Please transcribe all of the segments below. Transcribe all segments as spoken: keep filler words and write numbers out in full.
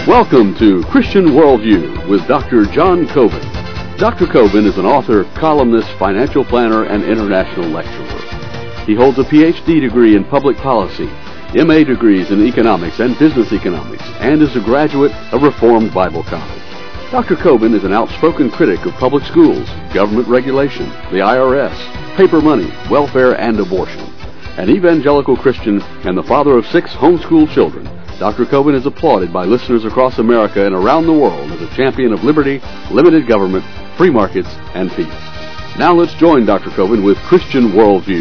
Welcome to Christian Worldview with Doctor John Coben. Doctor Coben is an author, columnist, financial planner, and international lecturer. He holds a P H D degree in public policy, M A degrees in economics and business economics, and is a graduate of Reformed Bible College. Doctor Coben is an outspoken critic of public schools, government regulation, the I R S, paper money, welfare, and abortion. An evangelical Christian and the father of six homeschooled children, Doctor Coben is applauded by listeners across America and around the world as a champion of liberty, limited government, free markets, and peace. Now let's join Doctor Coben with Christian Worldview.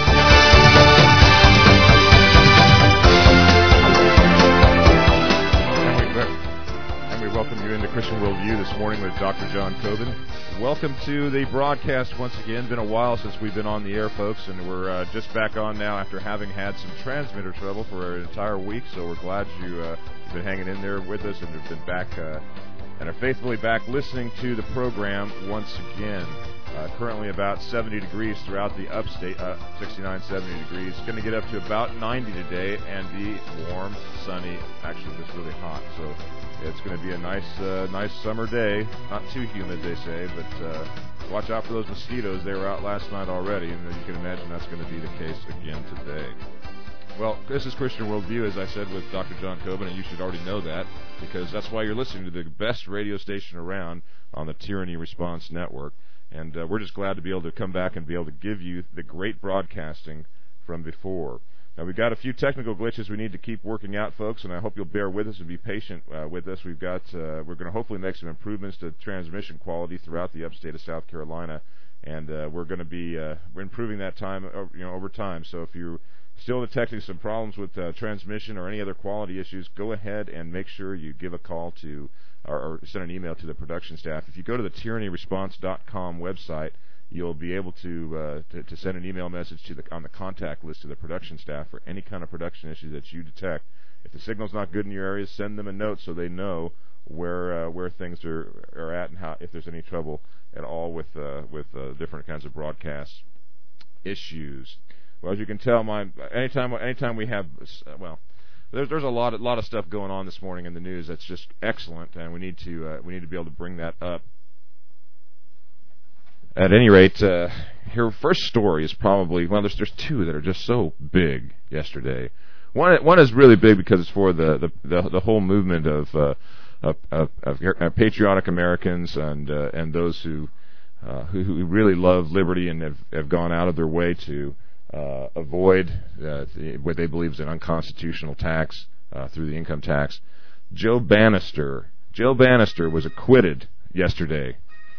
And we welcome you into Christian Worldview this morning with Doctor John Coben. Welcome to the broadcast once again. Been a while since we've been on the air, folks, and we're uh, just back on now after having had some transmitter trouble for an entire week. So we're glad you, uh, you've been hanging in there with us and have been back uh, and are faithfully back listening to the program once again. Uh, currently about seventy degrees throughout the upstate, uh, sixty-nine, seventy degrees. It's going to get up to about ninety today and be warm, sunny, actually just really hot. So it's going to be a nice uh, nice summer day. Not too humid, they say, but uh, watch out for those mosquitoes. They were out last night already, and you can imagine that's going to be the case again today. Well, this is Christian Worldview, as I said, with Doctor John Coben, and you should already know that, because that's why you're listening to the best radio station around on the Tyranny Response Network. And uh, we're just glad to be able to come back and be able to give you the great broadcasting from before. Now, we've got a few technical glitches we need to keep working out, folks, and I hope you'll bear with us and be patient uh, with us. We've got, uh, we're going to hopefully make some improvements to transmission quality throughout the upstate of South Carolina, and uh, we're going to be uh, improving that time, uh, you know, over time. So if you're still detecting some problems with uh, transmission or any other quality issues, go ahead and make sure you give a call to or, or send an email to the production staff. If you go to the tyranny response dot com website, you'll be able to, uh, to to send an email message to the on the contact list to the production staff for any kind of production issue that you detect. If the signal's not good in your area, send them a note so they know where uh, where things are are at and how if there's any trouble at all with uh, with uh, different kinds of broadcast issues. Well, as you can tell, my anytime anytime we have uh, well. There's there's a lot a lot of stuff going on this morning in the news that's just excellent, and we need to uh, we need to be able to bring that up. At any rate, uh, your first story is probably well. There's there's two that are just so big yesterday. One one is really big because it's for the the, the, the whole movement of, uh, of, of, of patriotic Americans and uh, and those who, uh, who who really love liberty and have, have gone out of their way to Uh, avoid uh, the, what they believe is an unconstitutional tax uh, through the income tax. Joe Bannister, Joe Bannister was acquitted yesterday,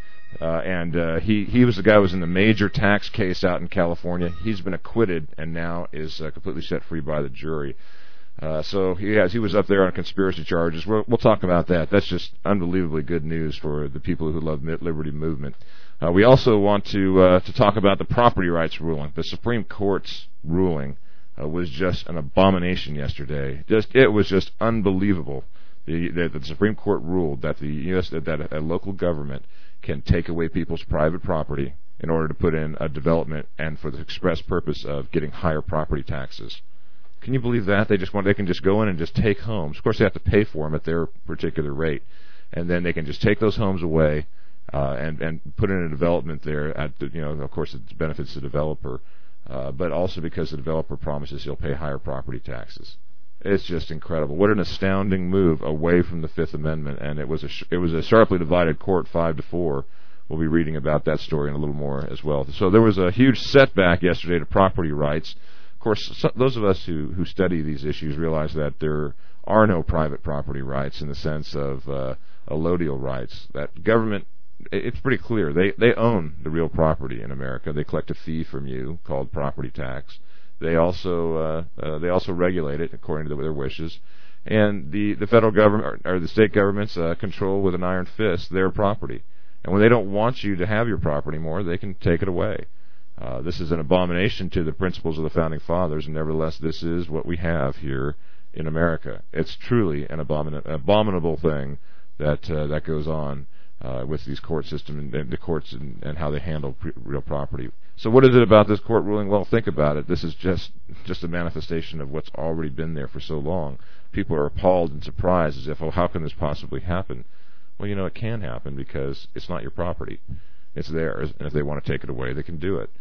uh, and uh, he he was the guy who was in the major tax case out in California. He's been acquitted and now is uh, completely set free by the jury. Uh, so he has, he was up there on conspiracy charges. We'll, we'll talk about that. That's just unbelievably good news for the people who love liberty movement. Uh, we also want to uh, to talk about the property rights ruling. The Supreme Court's ruling uh, was just an abomination yesterday. Just it was just unbelievable. The, the, the Supreme Court ruled that the U S that, that a local government can take away people's private property in order to put in a development and for the express purpose of getting higher property taxes. Can you believe that? They just want they can just go in and just take homes. Of course, they have to pay for them at their particular rate, and then they can just take those homes away uh, and and put in a development there. At the, you know, of course, it benefits the developer, uh, but also because the developer promises he'll pay higher property taxes. It's just incredible. What an astounding move away from the Fifth Amendment, and it was a it was a sharply divided court, five to four. We'll be reading about that story in a little more as well. So there was a huge setback yesterday to property rights. Of course, so those of us who, who study these issues realize that there are no private property rights in the sense of uh, allodial rights. That government, it's pretty clear. They they own the real property in America. They collect a fee from you called property tax. They also uh, uh, they also regulate it according to their wishes. And the, the federal government or, or the state governments uh, control with an iron fist their property. And when they don't want you to have your property more, they can take it away. Uh, this is an abomination to the principles of the Founding Fathers, and nevertheless, this is what we have here in America. It's truly an abomin- abominable thing that uh, that goes on uh, with these court system and, and the courts and, and how they handle pre- real property. So what is it about this court ruling? Well, think about it. This is just just a manifestation of what's already been there for so long. People are appalled and surprised as if, oh, how can this possibly happen? Well, you know, it can happen because it's not your property. It's theirs, and if they want to take it away, they can do it.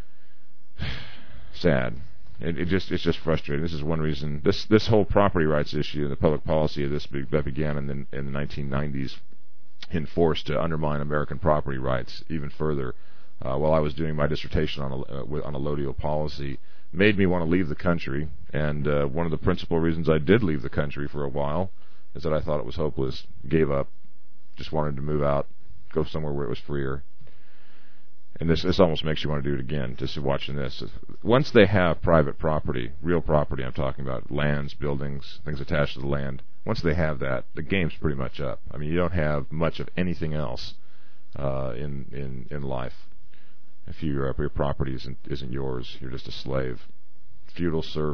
Sad. It, it just it's just frustrating. This is one reason. This this whole property rights issue and the public policy of this be, that began in the, in the nineteen nineties, enforced to undermine American property rights even further. Uh, while I was doing my dissertation on a, uh, on allodial policy, made me want to leave the country. And uh, one of the principal reasons I did leave the country for a while is that I thought it was hopeless, gave up, just wanted to move out, go somewhere where it was freer. And this this almost makes you want to do it again, just watching this. Once they have private property, real property I'm talking about, lands, buildings, things attached to the land, once they have that, the game's pretty much up. I mean, you don't have much of anything else uh, in, in, in life. If your, your property isn't, isn't yours, you're just a slave. Feudal serf.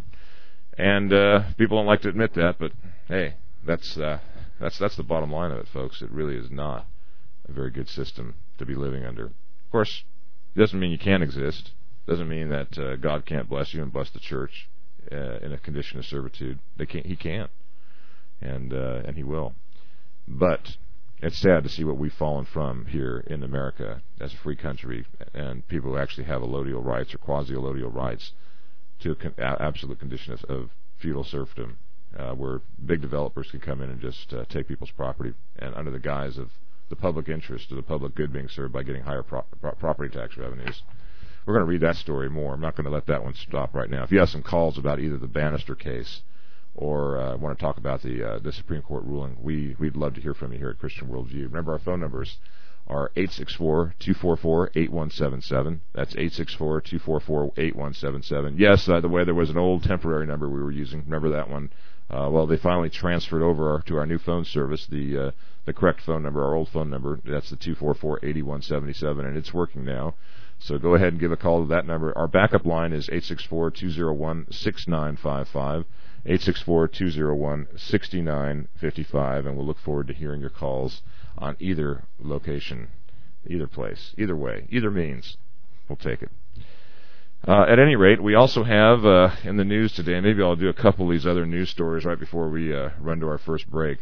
And uh, people don't like to admit that, but hey, that's, uh, that's, that's the bottom line of it, folks. It really is not a very good system to be living under. Of course, it doesn't mean you can't exist. It doesn't mean that uh, God can't bless you and bless the church uh, in a condition of servitude. They can't. He can, and uh, and He will. But it's sad to see what we've fallen from here in America as a free country, and people who actually have allodial rights or quasi-allodial rights to a con- absolute condition of, of feudal serfdom, uh, where big developers can come in and just uh, take people's property, and under the guise of the public interest or the public good being served by getting higher pro- pro- property tax revenues. We're going to read that story more. I'm not going to let that one stop right now. If you have some calls about either the Bannister case or uh, want to talk about the uh, the Supreme Court ruling, we, we'd love to hear from you here at Christian Worldview. Remember, our phone numbers are eight six four, two four four, eight one seven seven. That's eight six four, two four four, eight one seven seven. Yes, by the way, there was an old temporary number we were using. Remember that one? Uh, well, they finally transferred over our, to our new phone service, the uh, the correct phone number, our old phone number. That's the two four four, eight one seven seven, and it's working now. So go ahead and give a call to that number. Our backup line is eight six four, two zero one, six nine five five, eight six four, two zero one, six nine five five, and we'll look forward to hearing your calls on either location, either place, either way, either means. We'll take it. Uh, at any rate, we also have uh, in the news today, maybe I'll do a couple of these other news stories right before we uh, run to our first break.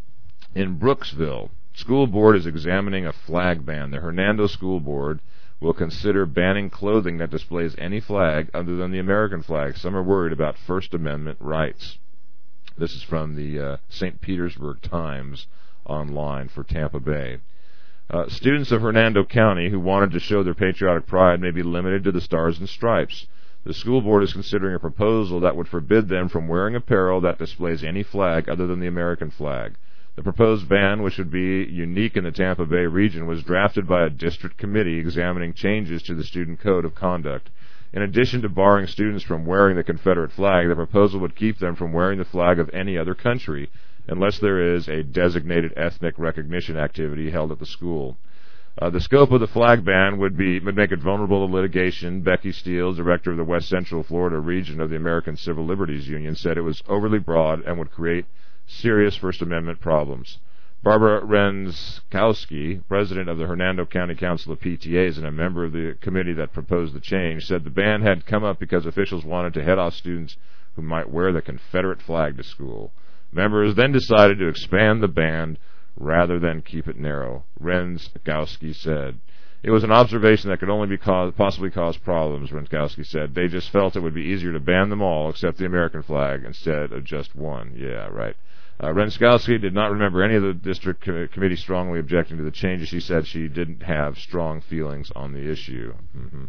In Brooksville, school board is examining a flag ban. The Hernando School Board will consider banning clothing that displays any flag other than the American flag. Some are worried about First Amendment rights. This is from the uh, Saint Petersburg Times online for Tampa Bay. Uh, students of Hernando County who wanted to show their patriotic pride may be limited to the Stars and Stripes. The school board is considering a proposal that would forbid them from wearing apparel that displays any flag other than the American flag. The proposed ban, which would be unique in the Tampa Bay region, was drafted by a district committee examining changes to the student code of conduct. In addition to barring students from wearing the Confederate flag, the proposal would keep them from wearing the flag of any other country, unless there is a designated ethnic recognition activity held at the school. Uh, the scope of the flag ban would be would make it vulnerable to litigation. Becky Steele, director of the West Central Florida region of the American Civil Liberties Union, said it was overly broad and would create serious First Amendment problems. Barbara Renskowski, president of the Hernando County Council of P T As and a member of the committee that proposed the change, said the ban had come up because officials wanted to head off students who might wear the Confederate flag to school. Members then decided to expand the ban rather than keep it narrow, Renskowski said. It was an observation that could only be cause, possibly cause problems, Renskowski said. They just felt it would be easier to ban them all except the American flag instead of just one. Yeah, right. Uh, Renskowski did not remember any of the district com- committee strongly objecting to the changes. She said she didn't have strong feelings on the issue. Mm-hmm.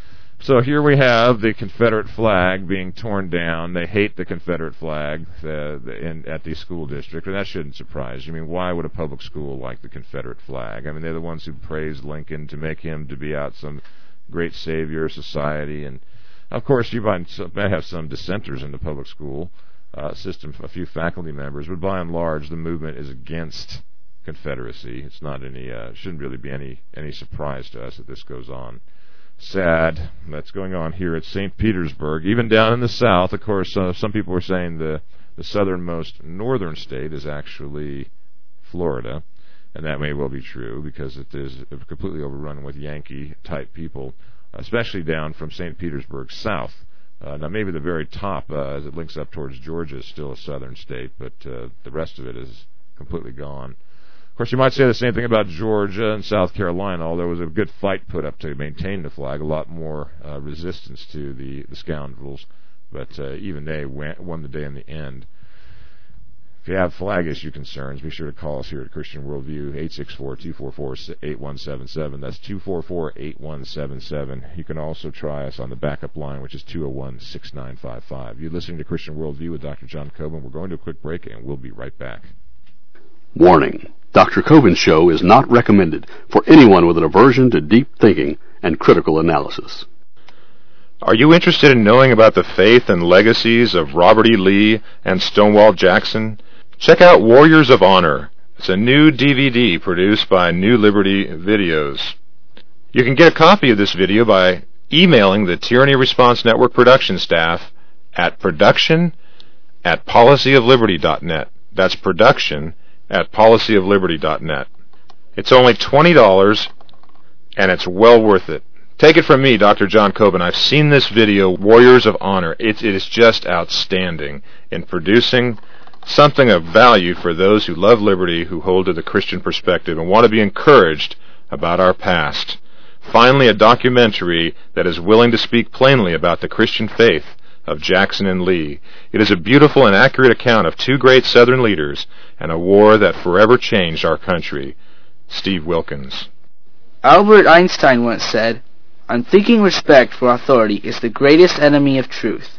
So here we have the Confederate flag being torn down. They hate the Confederate flag uh, in, at the school district, and that shouldn't surprise you. I mean, why would a public school like the Confederate flag? I mean, they're the ones who praised Lincoln to make him to be out some great savior of society. And, of course, you might, might have some dissenters in the public school uh, system, a few faculty members, but by and large, the movement is against Confederacy. It's not any, uh, shouldn't really be any, any surprise to us that this goes on. Sad. That's going on here at Saint Petersburg. Even down in the south, of course, uh, some people were saying the, the southernmost northern state is actually Florida. and that may well be true because it is completely overrun with Yankee-type people, especially down from Saint Petersburg south. Uh, now, maybe the very top, uh, as it links up towards Georgia, is still a southern state, but uh, the rest of it is completely gone. Of course, you might say the same thing about Georgia and South Carolina, although there was a good fight put up to maintain the flag, a lot more uh, resistance to the, the scoundrels, but uh, even they won the day in the end. If you have flag issue concerns, be sure to call us here at Christian Worldview, eight six four, two four four, eight one seven seven. That's two four four, eight one seven seven. You can also try us on the backup line, which is two oh one, six nine five five. You're listening to Christian Worldview with Doctor John Coben. We're going to a quick break, and we'll be right back. Warning. Doctor Coben's show is not recommended for anyone with an aversion to deep thinking and critical analysis. Are you interested in knowing about the faith and legacies of Robert E. Lee and Stonewall Jackson? Check out Warriors of Honor. It's a new D V D produced by New Liberty Videos. You can get a copy of this video by emailing the Tyranny Response Network production staff at production at policy of liberty dot net. That's production at policy of liberty dot net. It's only twenty dollars, and it's well worth it. Take it from me, Doctor John Coben. I've seen this video, Warriors of Honor. It, it is just outstanding in producing something of value for those who love liberty, who hold to the Christian perspective, and want to be encouraged about our past. Finally, a documentary that is willing to speak plainly about the Christian faith of Jackson and Lee. It is a beautiful and accurate account of two great Southern leaders and a war that forever changed our country. Steve Wilkins. Albert Einstein once said, "Unthinking respect for authority is the greatest enemy of truth."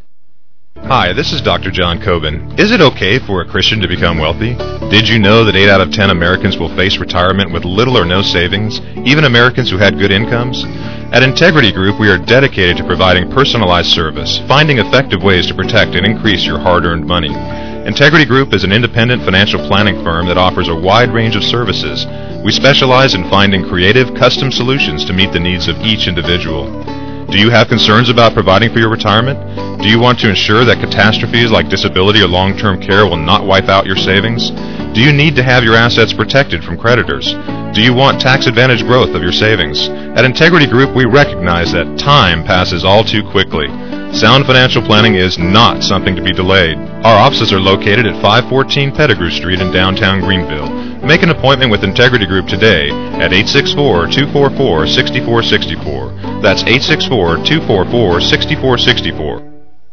Hi, this is Doctor John Coben. Is it okay for a Christian to become wealthy? Did you know that eight out of ten Americans will face retirement with little or no savings, even Americans who had good incomes? At Integrity Group, we are dedicated to providing personalized service, finding effective ways to protect and increase your hard-earned money. Integrity Group is an independent financial planning firm that offers a wide range of services. We specialize in finding creative, custom solutions to meet the needs of each individual. Do you have concerns about providing for your retirement? Do you want to ensure that catastrophes like disability or long-term care will not wipe out your savings? Do you need to have your assets protected from creditors? Do you want tax-advantaged growth of your savings? At Integrity Group, we recognize that time passes all too quickly. Sound financial planning is not something to be delayed. Our offices are located at five fourteen Pettigrew Street in downtown Greenville. Make an appointment with Integrity Group today at eight six four, two four four, six four six four. That's eight six four, two four four, six four six four.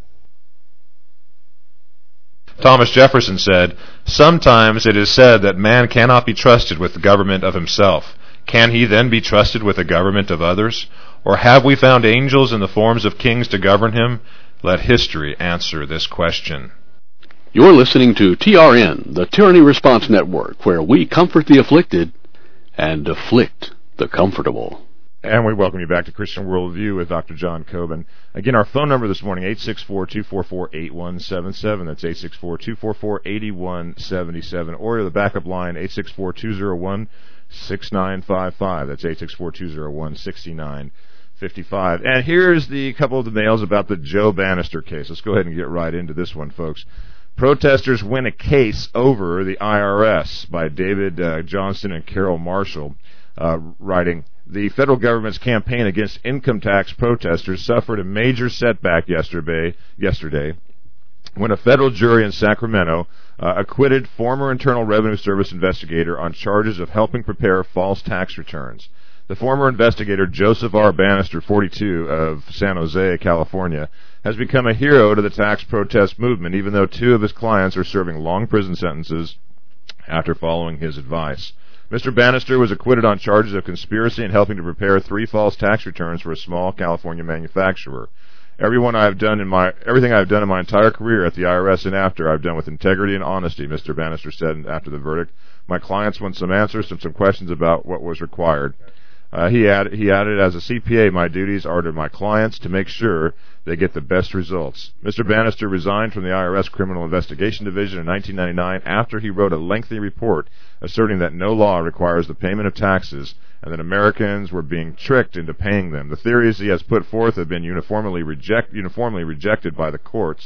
Thomas Jefferson said, "Sometimes it is said that man cannot be trusted with the government of himself. Can he then be trusted with the government of others? Or have we found angels in the forms of kings to govern him? Let history answer this question." You're listening to T R N, the Tyranny Response Network, where we comfort the afflicted and afflict the comfortable. And we welcome you back to Christian Worldview with Doctor John Coben. Again, our phone number this morning, eight six four, two four four, eight one seven seven. That's eight six four, two four four, eight one seven seven. Or the backup line, eight six four, two oh one, six nine five five. That's eight six four, two oh one, six nine five five. And here's the couple of the nails about the Joe Bannister case. Let's go ahead and get right into this one, folks. Protesters win a case over the I R S by David uh, Johnston and Carol Marshall, uh, writing, "The federal government's campaign against income tax protesters suffered a major setback yesterday, yesterday when a federal jury in Sacramento uh, acquitted former Internal Revenue Service investigator on charges of helping prepare false tax returns. The former investigator, Joseph R. Bannister, forty-two, of San Jose, California, has become a hero to the tax protest movement, even though two of his clients are serving long prison sentences after following his advice. Mister Bannister was acquitted on charges of conspiracy and helping to prepare three false tax returns for a small California manufacturer. Everyone I have done in my everything I have done in my entire career at the I R S and after, I've done with integrity and honesty," Mister Bannister said after the verdict. "My clients want some answers and some questions about what was required." Uh, he added, he added, "As a C P A, my duties are to my clients to make sure they get the best results." Mister Bannister resigned from the I R S Criminal Investigation Division in nineteen ninety-nine after he wrote a lengthy report asserting that no law requires the payment of taxes and that Americans were being tricked into paying them. The theories he has put forth have been uniformly, reject, uniformly rejected by the courts.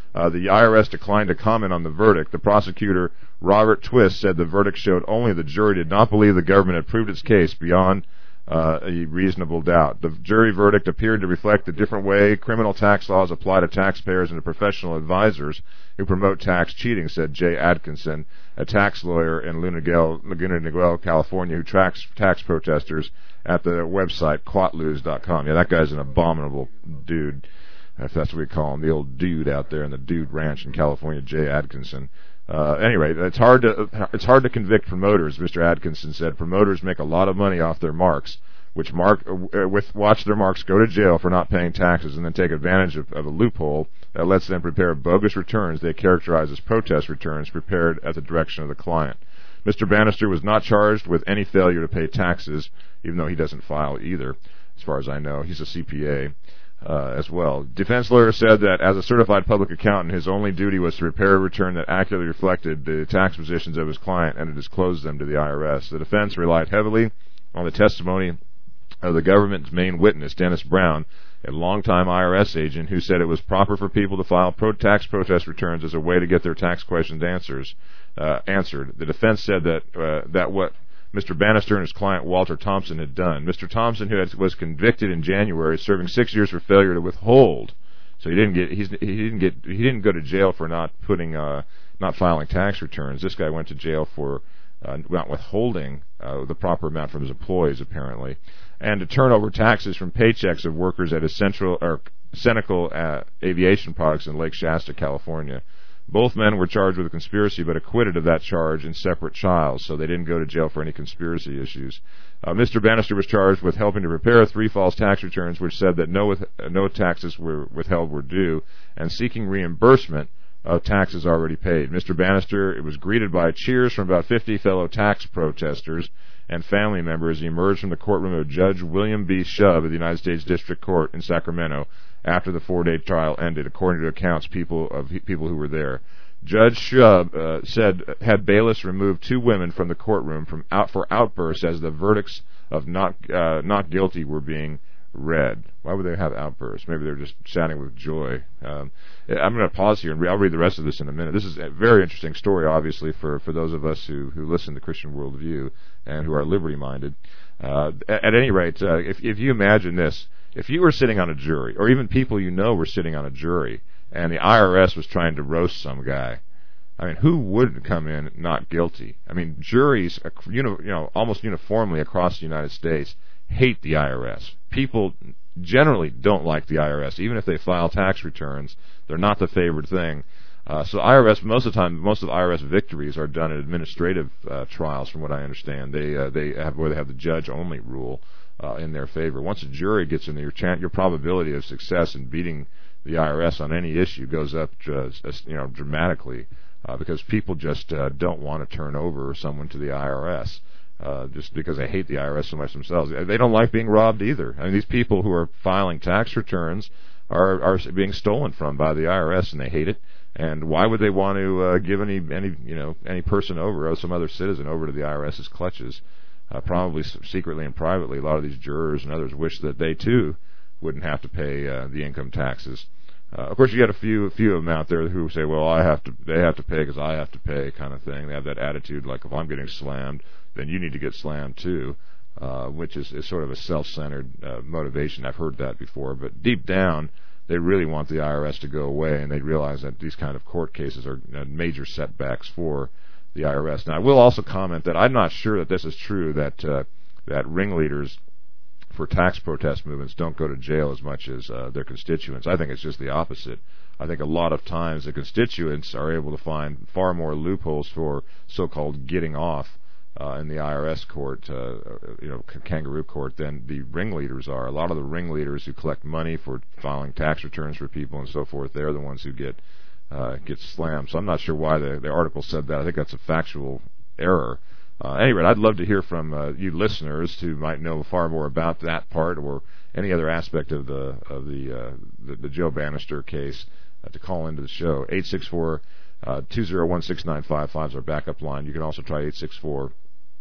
Uh, the I R S declined to comment on the verdict. The prosecutor, Robert Twist, said the verdict showed only the jury did not believe the government had proved its case beyond uh, a reasonable doubt. The jury verdict appeared to reflect the different way criminal tax laws apply to taxpayers and to professional advisors who promote tax cheating, said Jay Atkinson, a tax lawyer in Laguna Niguel, California, who tracks tax protesters at the website quatloos dot com. Yeah, that guy's an abominable dude, if that's what we call him, the old dude out there in the Dude Ranch in California, Jay Atkinson. Uh, anyway, it's hard to it's hard to convict promoters, Mister Atkinson said. Promoters make a lot of money off their marks, which mark uh, with watch their marks go to jail for not paying taxes and then take advantage of, of a loophole that lets them prepare bogus returns they characterize as protest returns prepared at the direction of the client. Mister Bannister was not charged with any failure to pay taxes, even though he doesn't file either, as far as I know. He's a C P A. Uh, as well. Defense lawyer said that as a certified public accountant, his only duty was to prepare a return that accurately reflected the tax positions of his client and to disclose them to the I R S. The defense relied heavily on the testimony of the government's main witness, Dennis Brown, a longtime I R S agent who said it was proper for people to file pro- tax protest returns as a way to get their tax questions answers, uh, answered. The defense said that uh, that what Mister Bannister and his client Walter Thompson had done. Mister Thompson, who had, was convicted in January, serving six years for failure to withhold. So he didn't get he's, he didn't get he didn't go to jail for not putting uh, not filing tax returns. This guy went to jail for uh, not withholding uh, the proper amount from his employees, apparently, and to turn over taxes from paychecks of workers at his central or Senecal uh, Aviation Products in Lake Shasta, California. Both men were charged with a conspiracy but acquitted of that charge in separate trials, so they didn't go to jail for any conspiracy issues. Uh, Mister Bannister was charged with helping to prepare three false tax returns which said that no with, uh, no taxes were withheld were due, and seeking reimbursement of taxes already paid. Mister Bannister it was greeted by cheers from about fifty fellow tax protesters and family members as he emerged from the courtroom of Judge William B. Shub of the United States District Court in Sacramento after the four-day trial ended, according to accounts people of people who were there. Judge Shub uh, said had bailiffs remove two women from the courtroom from out for outbursts as the verdicts of not uh, not guilty were being read. Why would they have outbursts? Maybe they're just shouting with joy. Um, I'm going to pause here and re- I'll read the rest of this in a minute. This is a very interesting story, obviously, for, for those of us who, who listen to Christian Worldview and who are liberty-minded. Uh, at, at any rate, uh, if, if you imagine this, if you were sitting on a jury, or even people you know were sitting on a jury, and the I R S was trying to roast some guy, I mean, who wouldn't come in not guilty? I mean, juries, you know, you know, almost uniformly across the United States hate the I R S. People generally don't like the I R S, even if they file tax returns. They're not the favored thing. Uh, so I R S, most of the time, most of the I R S victories are done in administrative uh, trials, from what I understand. They uh, they have where they have the judge-only rule uh, in their favor. Once a jury gets in there, your chance, your probability of success in beating the I R S on any issue goes up, uh, you know, dramatically, uh, because people just uh, don't want to turn over someone to the I R S. Uh, just because they hate the I R S so much themselves. They don't like being robbed either. I mean, these people who are filing tax returns are are being stolen from by the I R S, and they hate it. And why would they want to uh, give any any you know any person over, or some other citizen over to the IRS's clutches? Uh, probably secretly and privately, a lot of these jurors and others wish that they too wouldn't have to pay uh, the income taxes. Uh, of course, you got a few a few of them out there who say, "Well, I have to, they have to pay because I have to pay," kind of thing. They have that attitude, like, if I'm getting slammed, then you need to get slammed too, uh, which is, is sort of a self-centered uh, motivation. I've heard that before, but deep down, they really want the I R S to go away, and they realize that these kind of court cases are uh, major setbacks for the I R S. Now, I will also comment that I'm not sure that this is true, that uh, that ringleaders for tax protest movements don't go to jail as much as uh, their constituents. I think it's just the opposite. I think a lot of times the constituents are able to find far more loopholes for so-called getting off uh, in the I R S court, uh, you know, kangaroo court, than the ringleaders are. A lot of the ringleaders who collect money for filing tax returns for people and so forth, they're the ones who get uh, get slammed. So I'm not sure why the, the article said that. I think that's a factual error. Uh, anyway, I'd love to hear from uh, you listeners who might know far more about that part or any other aspect of the of the uh, the, the Joe Bannister case, uh, to call into the show. eight six four, two oh one, six nine five five is our backup line. You can also try eight six four,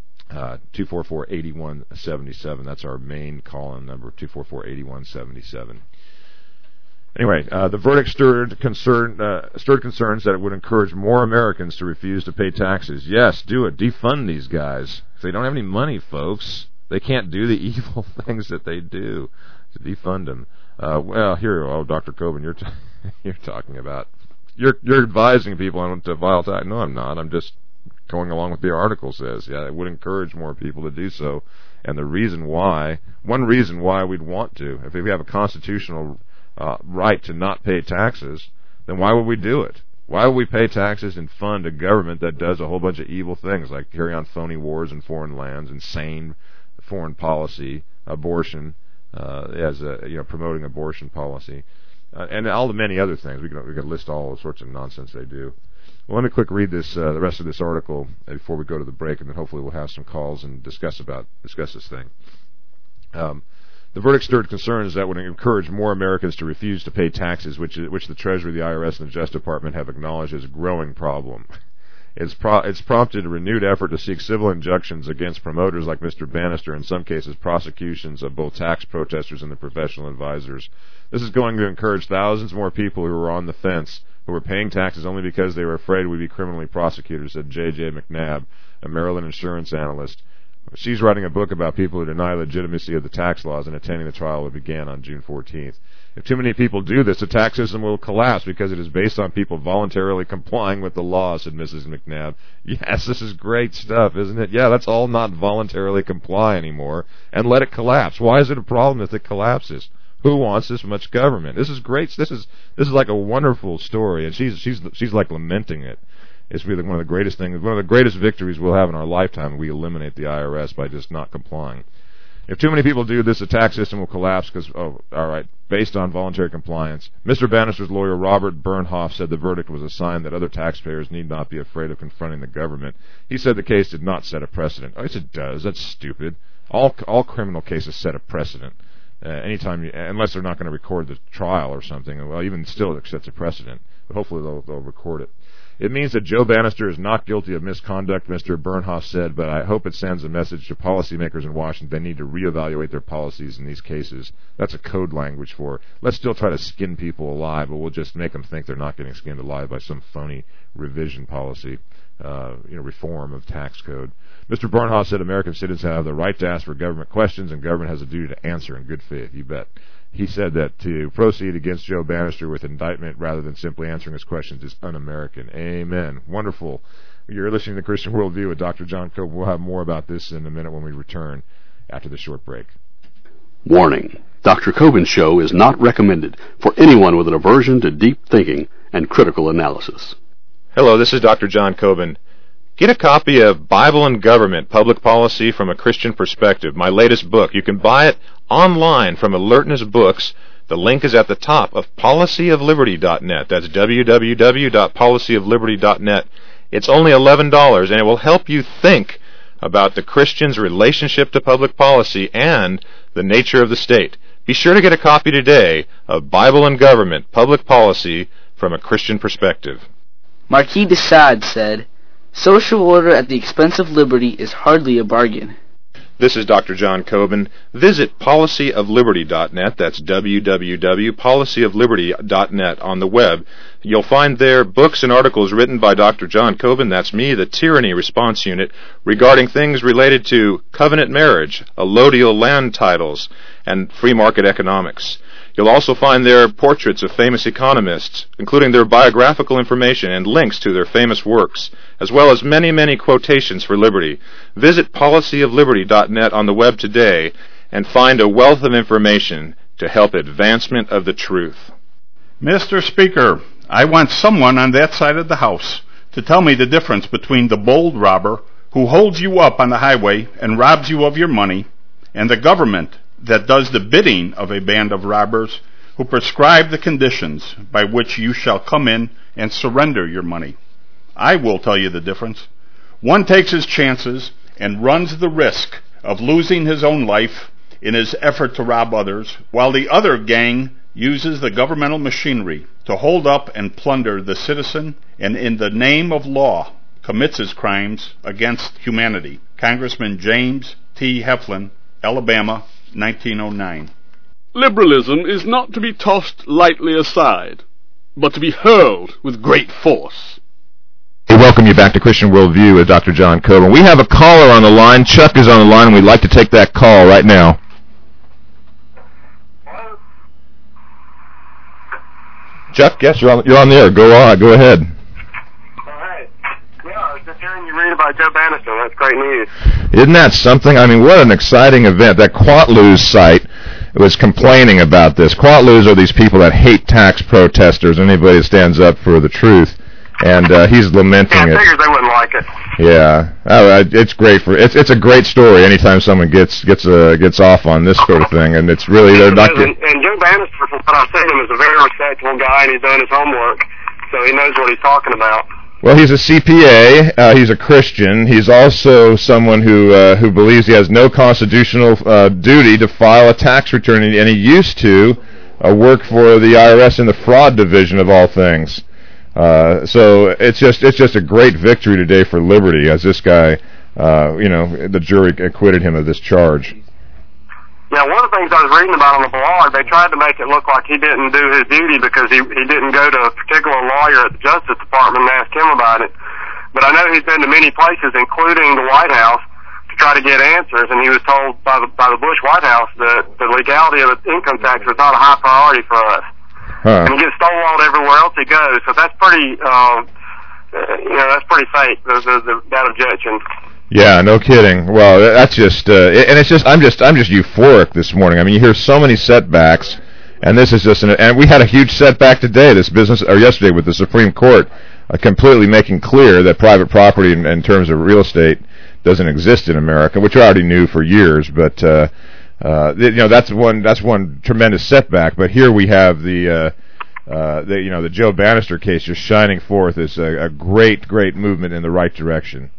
two four four, eight one seven seven. That's our main call-in number, two four four, eight one seven seven. Anyway, uh, the verdict stirred concern, uh, stirred concerns that it would encourage more Americans to refuse to pay taxes. Yes, do it. Defund these guys. If they don't have any money, folks, they can't do the evil things that they do. To defund them. Uh, well, here, oh, Doctor Coben, you're t- you're talking about you're you're advising people on to file tax. No, I'm not. I'm just going along with the article says. Yeah, it would encourage more people to do so. And the reason why, one reason why we'd want to, if we have a constitutional Uh, right to not pay taxes, then why would we do it? Why would we pay taxes and fund a government that does a whole bunch of evil things like carry on phony wars in foreign lands, insane foreign policy, abortion, uh, as a, you know, promoting abortion policy, uh, and all the many other things. We could we could list all the sorts of nonsense they do. Well, let me quick read this uh, the rest of this article before we go to the break, and then hopefully we'll have some calls and discuss about discuss this thing. Um, The verdict stirred concerns that would encourage more Americans to refuse to pay taxes, which which the Treasury, the I R S, and the Justice Department have acknowledged as a growing problem. It's, pro- it's prompted a renewed effort to seek civil injunctions against promoters like Mister Bannister, in some cases prosecutions of both tax protesters and the professional advisors. This is going to encourage thousands more people who were on the fence, who were paying taxes only because they were afraid we'd be criminally prosecuted, said J J McNabb, a Maryland insurance analyst. She's writing a book about people who deny legitimacy of the tax laws and attending the trial that began on June fourteenth. If too many people do this, the tax system will collapse because it is based on people voluntarily complying with the law, said Missus McNabb. Yes, this is great stuff, isn't it? Yeah, let's all not voluntarily comply anymore and let it collapse. Why is it a problem if it collapses? Who wants this much government? This is great. This is this is like a wonderful story, and she's she's she's like lamenting it. It's really one of the greatest things, one of the greatest victories we'll have in our lifetime. We eliminate the I R S by just not complying. If too many people do this, the tax system will collapse because, oh, all right, based on voluntary compliance. Mister Bannister's lawyer, Robert Bernhoff, said the verdict was a sign that other taxpayers need not be afraid of confronting the government. He said the case did not set a precedent. Oh, yes, it does. That's stupid. All all criminal cases set a precedent. Uh, anytime, you, unless they're not going to record the trial or something. Well, even still, it sets a precedent. But hopefully they'll, they'll record it. It means that Joe Bannister is not guilty of misconduct, Mister Bernhoff said, but I hope it sends a message to policymakers in Washington they need to reevaluate their policies in these cases. That's a code language for, let's still try to skin people alive, but we'll just make them think they're not getting skinned alive by some phony revision policy, uh, you know, reform of tax code. Mister Bernhoff said American citizens have the right to ask for government questions, and government has a duty to answer in good faith. You bet. He said that to proceed against Joe Bannister with indictment rather than simply answering his questions is un-American. Amen. Wonderful. You're listening to Christian Worldview with Doctor John Cope. We'll have more about this in a minute when we return after the short break. Warning. Doctor Coben's show is not recommended for anyone with an aversion to deep thinking and critical analysis. Hello, this is Doctor John Coben. Get a copy of Bible and Government, Public Policy from a Christian Perspective, my latest book. You can buy it online from Alertness Books. The link is at the top of policy of liberty dot net. That's w w w dot policy of liberty dot net. It's only eleven dollars, and it will help you think about the Christian's relationship to public policy and the nature of the state. Be sure to get a copy today of Bible and Government, Public Policy from a Christian Perspective. Marquis de Sade said, "Social order at the expense of liberty is hardly a bargain." This is Doctor John Coben. Visit policy of liberty dot net. That's w w w dot policy of liberty dot net on the web. You'll find there books and articles written by Doctor John Coben, that's me, the Tyranny Response Unit, regarding things related to covenant marriage, allodial land titles, and free market economics. You'll also find there portraits of famous economists, including their biographical information and links to their famous works, as well as many, many quotations for liberty. Visit policy of liberty dot net on the web today and find a wealth of information to help advancement of the truth. Mister Speaker, I want someone on that side of the House to tell me the difference between the bold robber who holds you up on the highway and robs you of your money and the government that does the bidding of a band of robbers who prescribe the conditions by which you shall come in and surrender your money. I will tell you the difference. One takes his chances and runs the risk of losing his own life in his effort to rob others, while the other gang uses the governmental machinery to hold up and plunder the citizen and in the name of law commits his crimes against humanity. Congressman James T. Heflin, Alabama, nineteen oh nine. Liberalism is not to be tossed lightly aside, but to be hurled with great force. We welcome you back to Christian Worldview with Doctor John Coburn. We have a caller on the line. Chuck is on the line, and we'd like to take that call right now. Chuck, yes, you're on, you're on the air. Go on, go ahead. I was just hearing you read about Joe Bannister. That's great news. Isn't that something? I mean, what an exciting event. That Quatloos site was complaining about this. Quatloos are these people that hate tax protesters, anybody that stands up for the truth. And uh, he's lamenting yeah, I it. figured they wouldn't like it. Yeah, oh, it's great for it's it's a great story. Anytime someone gets gets uh, gets off on this sort of thing, and it's really they're not. And, and Joe Bannister, from what I've seen him, is a very respectable guy, and he's done his homework, so he knows what he's talking about. Well, he's a C P A. Uh, he's a Christian. He's also someone who uh, who believes he has no constitutional uh, duty to file a tax return, and he used to uh, work for the I R S in the fraud division of all things. Uh, so it's just it's just a great victory today for liberty, as this guy, uh, you know, the jury acquitted him of this charge. Yeah, one of the things I was reading about on the blog, they tried to make it look like he didn't do his duty because he he didn't go to a particular lawyer at the Justice Department and ask him about it. But I know he's been to many places, including the White House, to try to get answers, and he was told by the by the Bush White House that the legality of the income tax was not a high priority for us. Huh. And he gets stonewalled everywhere else he goes, so that's pretty, um, you know, that's pretty fake, the, the, the, that objection. Yeah, no kidding. Well, that's just, uh, and it's just, I'm just, I'm just euphoric this morning. I mean, you hear so many setbacks, and this is just, an, and we had a huge setback today, this business, or yesterday with the Supreme Court, uh, completely making clear that private property in, in terms of real estate doesn't exist in America, which I already knew for years, but, uh, uh, you know, that's one, that's one tremendous setback, but here we have the, uh, uh, the, you know, the Joe Bannister case just shining forth as a, a great, great movement in the right direction.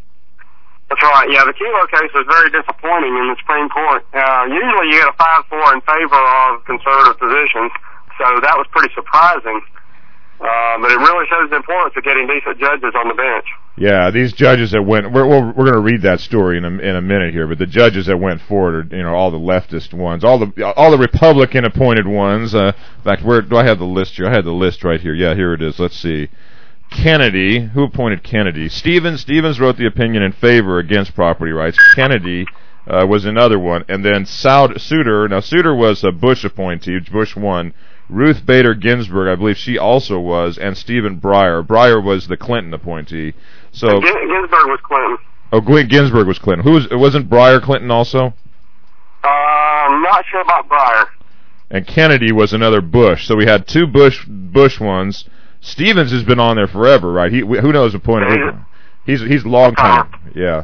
That's right. Yeah, the Kelo case was very disappointing in the Supreme Court. Uh, usually you get a five four in favor of conservative positions, so that was pretty surprising. Uh, but it really shows the importance of getting decent judges on the bench. Yeah, these judges that went, we're, we're, we're going to read that story in a, in a minute here, but the judges that went forward are, you know, all the leftist ones, all the all the Republican appointed ones. Uh, in fact, where do I have the list here? I had the list right here. Yeah, here it is. Let's see. Kennedy, who appointed Kennedy? Stevens. Stevens wrote the opinion in favor against property rights. Kennedy uh, was another one, and then Soud- Souter. Now Souter was a Bush appointee. Bush won. Ruth Bader Ginsburg, I believe she also was, and Stephen Breyer. Breyer was the Clinton appointee. So Ginsburg was Clinton. Oh, Ginsburg was Clinton. Who was? Wasn't Breyer Clinton also? Uh, I'm not sure about Breyer. And Kennedy was another Bush. So we had two Bush Bush ones. Stevens has been on there forever, right? He who knows the point of he's he's long time, yeah.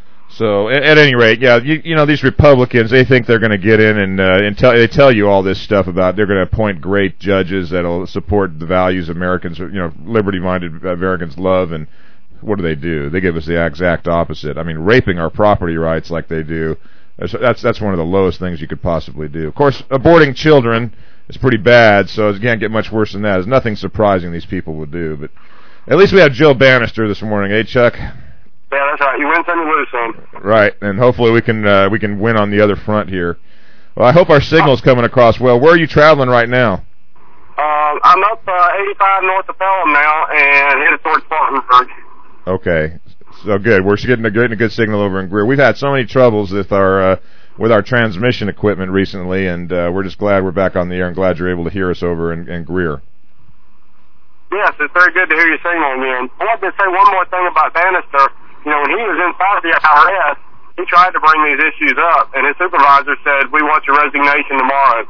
So at, at any rate, yeah, you you know these Republicans, they think they're going to get in and uh, and tell they tell you all this stuff about they're going to appoint great judges that'll support the values Americans, you know, liberty-minded Americans love, and what do they do? They give us the exact opposite. I mean, raping our property rights like they do. That's that's one of the lowest things you could possibly do. Of course, aborting children is pretty bad, so it can't get much worse than that. There's nothing surprising these people would do. But at least we have Joe Bannister this morning, eh, Chuck? Yeah, that's right. You win some, you lose some. Right, and hopefully we can uh, we can win on the other front here. Well, I hope our signal's coming across well. Where are you traveling right now? Um, I'm up uh, eighty-five north of Pelham now and headed towards Spartanburg. Okay. So good. We're getting a, getting a good signal over in Greer. We've had so many troubles with our uh, with our transmission equipment recently, and uh, we're just glad we're back on the air and glad you're able to hear us over in, in Greer. Yes, it's very good to hear your signal again. I wanted to say one more thing about Bannister. You know, when he was inside the I R S, he tried to bring these issues up, and his supervisor said, "We want your resignation tomorrow."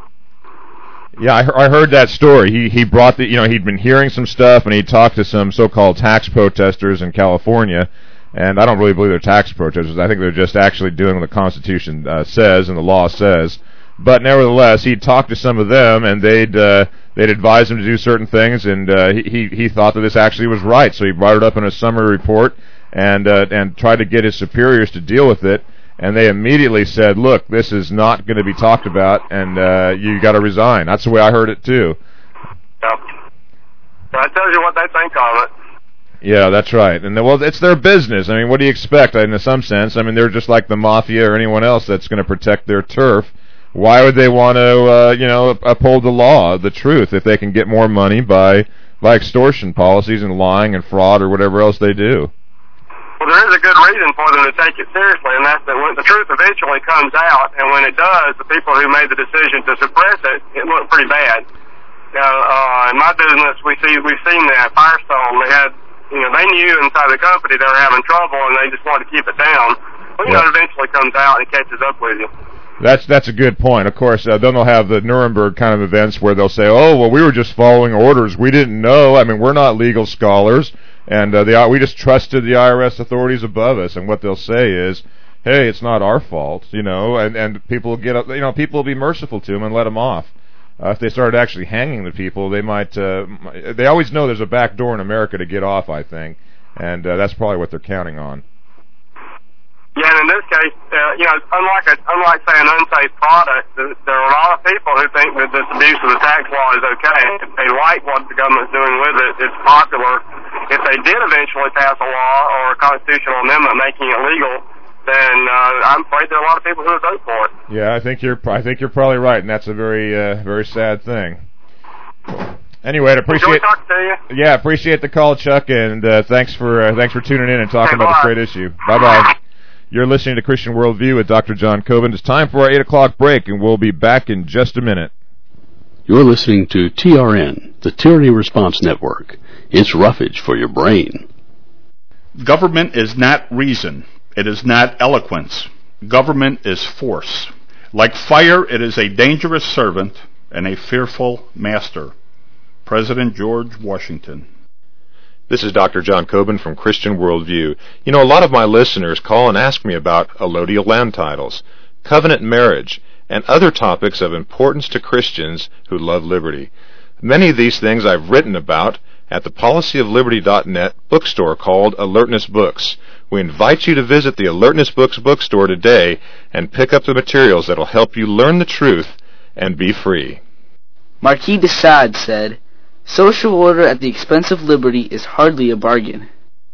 Yeah, I, I heard that story. He he brought the, you know, he'd been hearing some stuff, and he talked to some so-called tax protesters in California, and I don't really believe they're tax protesters. I think they're just actually doing what the Constitution uh, says and the law says. But nevertheless, he'd talked to some of them, and they'd uh, they'd advise him to do certain things, and uh, he, he he thought that this actually was right, so he brought it up in a summary report and uh, and tried to get his superiors to deal with it. And they immediately said, look, this is not going to be talked about, and uh, you got to resign. That's the way I heard it, too. Yep. That tells you what they think of it. Yeah, that's right. And, well, it's their business. I mean, what do you expect, in some sense? I mean, they're just like the mafia or anyone else that's going to protect their turf. why would they want to, uh, you know, uphold the law, the truth, if they can get more money by by extortion policies and lying and fraud or whatever else they do? Well, there is a good reason for them to take it seriously, and that's that when the truth eventually comes out, and when it does, the people who made the decision to suppress it, it looked pretty bad. You know, uh, in my business, we see we've seen that Firestone. They had, you know, they knew inside the company they were having trouble, and they just wanted to keep it down. Well, you yeah. know, it eventually comes out and it catches up with you. That's that's a good point. Of course, uh, then they'll have the Nuremberg kind of events where they'll say, "Oh, well, we were just following orders. We didn't know. I mean, we're not legal scholars, and uh, the we just trusted the I R S authorities above us." And what they'll say is, "Hey, it's not our fault," you know. And and people will get up, you know, people will be merciful to them and let them off. Uh, if they started actually hanging the people, they might. Uh, they always know there's a back door in America to get off, I think, and uh, that's probably what they're counting on. Yeah, and in this case, uh, you know, unlike a, unlike say an unsafe product, there are a lot of people who think that this abuse of the tax law is okay. If they like what the government's doing with it, it's popular. If they did eventually pass a law or a constitutional amendment making it legal, then uh, I'm afraid there are a lot of people who would vote for it. Yeah, I think you're I think you're probably right, and that's a very uh, very sad thing. Anyway, I appreciate Enjoy talking to you. Yeah, appreciate the call, Chuck, and uh, thanks for uh, thanks for tuning in and talking hey, about this great issue. Bye bye. You're listening to Christian Worldview with Doctor John Coben. It's time for our eight o'clock break, and we'll be back in just a minute. You're listening to T R N, the Tyranny Response Network. It's roughage for your brain. Government is not reason. It is not eloquence. Government is force. Like fire, it is a dangerous servant and a fearful master. President George Washington. This is Doctor John Coben from Christian Worldview. You know, a lot of my listeners call and ask me about allodial land titles, covenant marriage, and other topics of importance to Christians who love liberty. Many of these things I've written about at the policy of liberty dot net bookstore called Alertness Books. We invite you to visit the Alertness Books bookstore today and pick up the materials that will help you learn the truth and be free. Marquis de Sade said, "Social order at the expense of liberty is hardly a bargain."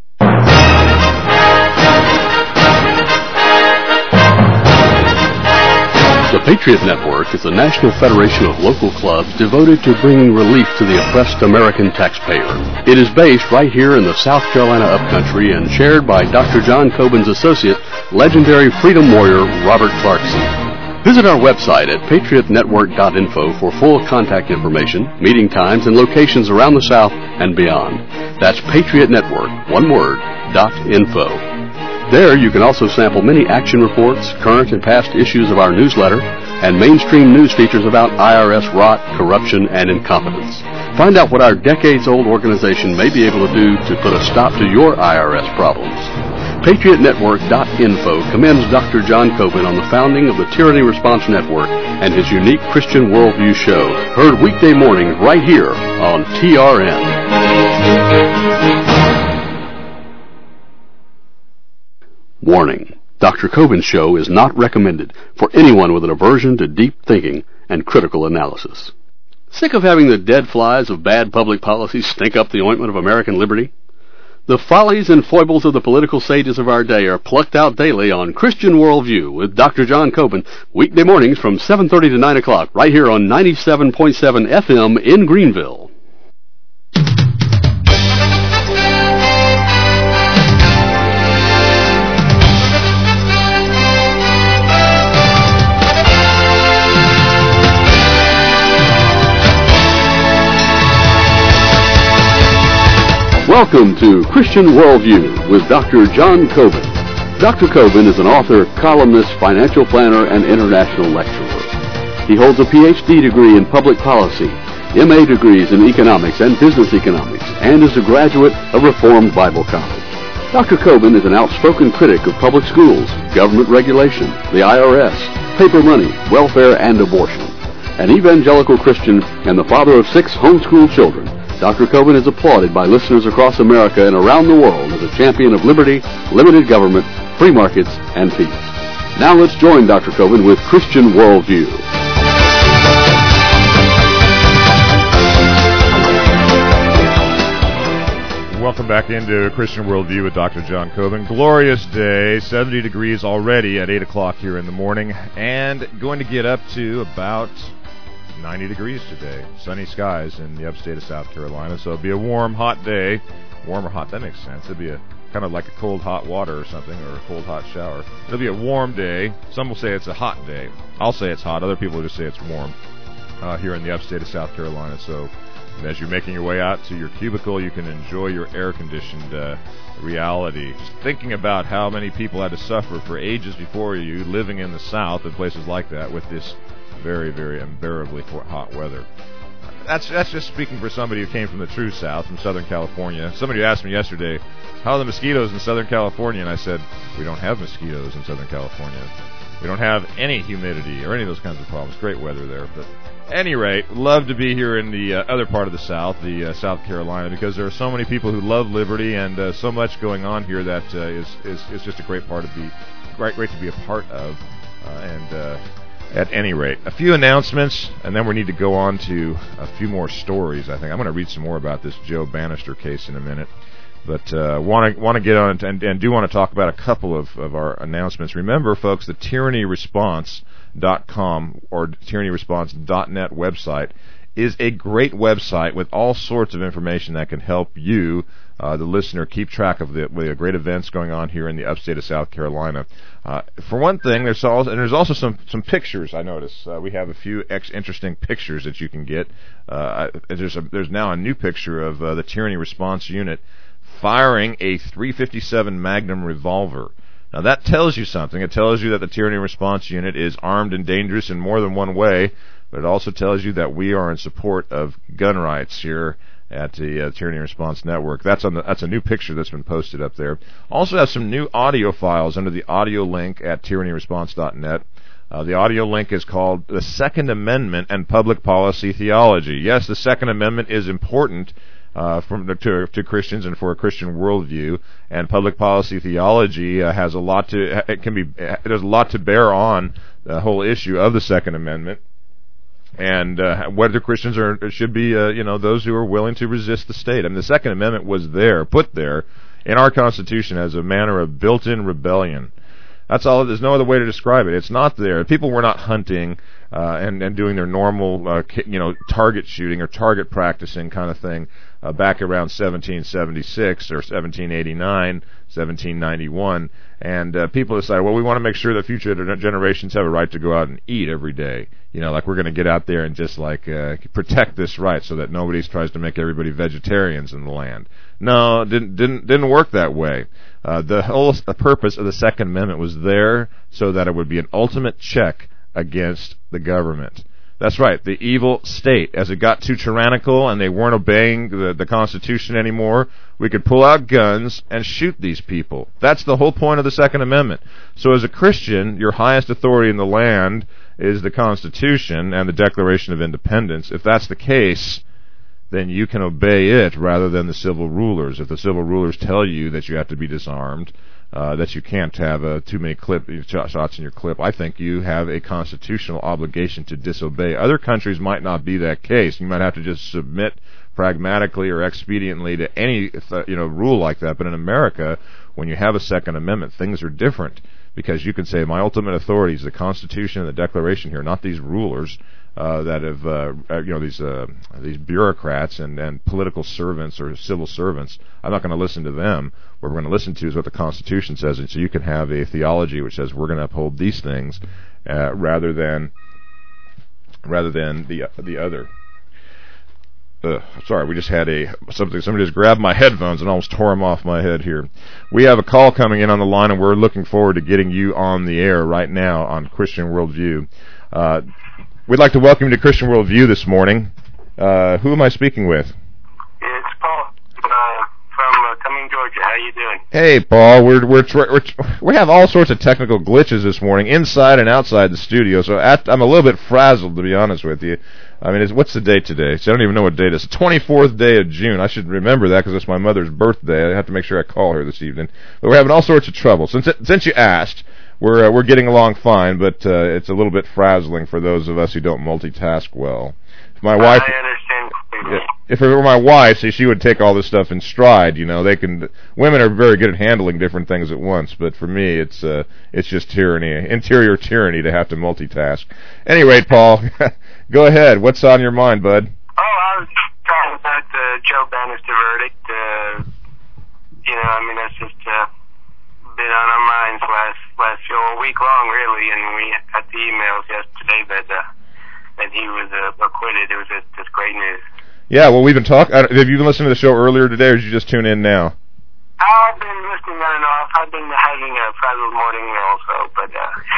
The Patriot Network is a national federation of local clubs devoted to bringing relief to the oppressed American taxpayer. It is based right here in the South Carolina upcountry and chaired by Doctor John Coben's associate, legendary freedom warrior Robert Clarkson. Visit our website at patriot network dot info for full contact information, meeting times, and locations around the South and beyond. That's Patriot Network, one word, dot info. There you can also sample many action reports, current and past issues of our newsletter, and mainstream news features about I R S rot, corruption, and incompetence. Find out what our decades-old organization may be able to do to put a stop to your I R S problems. patriot network dot info commends Doctor John Coben on the founding of the Tyranny Response Network and his unique Christian Worldview show, heard weekday mornings right here on T R N. Warning. Doctor Coben's show is not recommended for anyone with an aversion to deep thinking and critical analysis. Sick of having the dead flies of bad public policy stink up the ointment of American liberty? The follies and foibles of the political sages of our day are plucked out daily on Christian Worldview with Doctor John Coben, weekday mornings from seven thirty to nine o'clock, right here on ninety-seven point seven F M in Greenville. Welcome to Christian Worldview with Doctor John Coben. Doctor Coben is an author, columnist, financial planner, and international lecturer. He holds a P H D degree in public policy, M A degrees in economics and business economics, and is a graduate of Reformed Bible College. Doctor Coben is an outspoken critic of public schools, government regulation, the I R S, paper money, welfare, and abortion. An evangelical Christian and the father of six homeschooled children, Doctor Coben is applauded by listeners across America and around the world as a champion of liberty, limited government, free markets, and peace. Now let's join Doctor Coben with Christian Worldview. Welcome back into Christian Worldview with Doctor John Coben. Glorious day, seventy degrees already at eight o'clock here in the morning, and going to get up to about ninety degrees today. Sunny skies in the upstate of South Carolina, so it'll be a warm, hot day. Warm or hot, that makes sense. It'll be a kind of like a cold, hot water or something, or a cold, hot shower. It'll be a warm day. Some will say it's a hot day. I'll say it's hot. Other people just say it's warm uh, here in the upstate of South Carolina, so as you're making your way out to your cubicle, you can enjoy your air-conditioned uh, reality. Just thinking about how many people had to suffer for ages before you living in the South and places like that with this very, very unbearably hot weather. That's that's just speaking for somebody who came from the true South, from Southern California. Somebody asked me yesterday, how are the mosquitoes in Southern California? And I said, we don't have mosquitoes in Southern California. We don't have any humidity or any of those kinds of problems. Great weather there, but at any rate, love to be here in the uh, other part of the South, the uh, South Carolina, because there are so many people who love liberty and uh, so much going on here that uh, is, is is just a great part to be great, great to be a part of. Uh, and uh, at any rate, a few announcements, and then we need to go on to a few more stories. I think I'm going to read some more about this Joe Bannister case in a minute. But uh, want to want to get on and, and do want to talk about a couple of, of our announcements. Remember, folks, the tyranny response dot com or tyranny response dot net website is a great website with all sorts of information that can help you, uh, the listener, keep track of the, the great events going on here in the upstate of South Carolina. Uh, for one thing, there's also, and there's also some, some pictures, I notice. Uh, we have a few ex- interesting pictures that you can get. Uh, there's, a, there's now a new picture of uh, the Tyranny Response Unit firing a three fifty-seven Magnum revolver. Now that tells you something. It tells you that the Tyranny Response Unit is armed and dangerous in more than one way, but it also tells you that we are in support of gun rights here at the uh, Tyranny Response Network. That's on the, that's a new picture that's been posted up there. Also have some new audio files under the audio link at tyranny response dot net. Uh, the audio link is called The Second Amendment and Public Policy Theology. Yes, the Second Amendment is important Uh, from to, to Christians and for a Christian worldview, and public policy theology uh, has a lot to it can be there's a lot to bear on the whole issue of the Second Amendment, and uh, whether Christians are should be uh, you know those who are willing to resist the state. I mean, the Second Amendment was there, put there in our Constitution as a manner of built-in rebellion. That's all. There's no other way to describe it. It's not there. People were not hunting uh, and and doing their normal, uh, you know, target shooting or target practicing kind of thing uh, back around seventeen seventy-six or seventeen eighty-nine, seventeen ninety-one. And uh, people decided, well, we want to make sure that future generations have a right to go out and eat every day. You know, like we're going to get out there and just like uh, protect this right so that nobody tries to make everybody vegetarians in the land. No, it didn't didn't didn't work that way. Uh, the whole the purpose of the Second Amendment was there so that it would be an ultimate check against the government. That's right, the evil state. As it got too tyrannical and they weren't obeying the, the Constitution anymore, we could pull out guns and shoot these people. That's the whole point of the Second Amendment. So as a Christian, your highest authority in the land is the Constitution and the Declaration of Independence. If that's the case, then you can obey it rather than the civil rulers. If the civil rulers tell you that you have to be disarmed, uh, that you can't have uh, too many clip shots in your clip, I think you have a constitutional obligation to disobey. Other countries might not be that case. You might have to just submit pragmatically or expediently to any you know rule like that. But in America, when you have a Second Amendment, things are different, because you can say my ultimate authority is the Constitution and the Declaration here, not these rulers uh, that have uh, you know these uh, these bureaucrats and, and political servants or civil servants. I'm not going to listen to them. What we're going to listen to is what the Constitution says, and so you can have a theology which says we're going to uphold these things uh, rather than rather than the the other. Uh, sorry, we just had a something. Somebody just grabbed my headphones and almost tore them off my head here. We have a call coming in on the line, and we're looking forward to getting you on the air right now on Christian Worldview. Uh, we'd like to welcome you to Christian Worldview this morning. Uh, who am I speaking with? It's Paul uh, from uh, Cumming, Georgia. How you doing? Hey, Paul. We're we're, we're we have all sorts of technical glitches this morning, inside and outside the studio. So at, I'm a little bit frazzled, to be honest with you. I mean, it's, what's the date today? So I don't even know what date it is. It's the twenty-fourth day of June. I should remember that because it's my mother's birthday. I have to make sure I call her this evening. But we're having all sorts of trouble. Since it, since you asked, we're uh, we're getting along fine, but uh, it's a little bit frazzling for those of us who don't multitask well. My wife. I understand. if it were my wife, see, she would take all this stuff in stride. You know, they can. Women are very good at handling different things at once, but for me, it's uh, it's just tyranny, interior tyranny to have to multitask. Any rate, Paul, go ahead. What's on your mind, bud? Oh, I was talking about the Joe Bannister verdict. Uh, you know, I mean, that's just uh, been on our minds last last show, a week long, really, and we got the emails yesterday that uh, that he was uh, acquitted. It was just, just great news. Yeah, well, we've been talking. Have you been listening to the show earlier today, or did you just tune in now? I've been listening on and off. I've been having a private morning also, but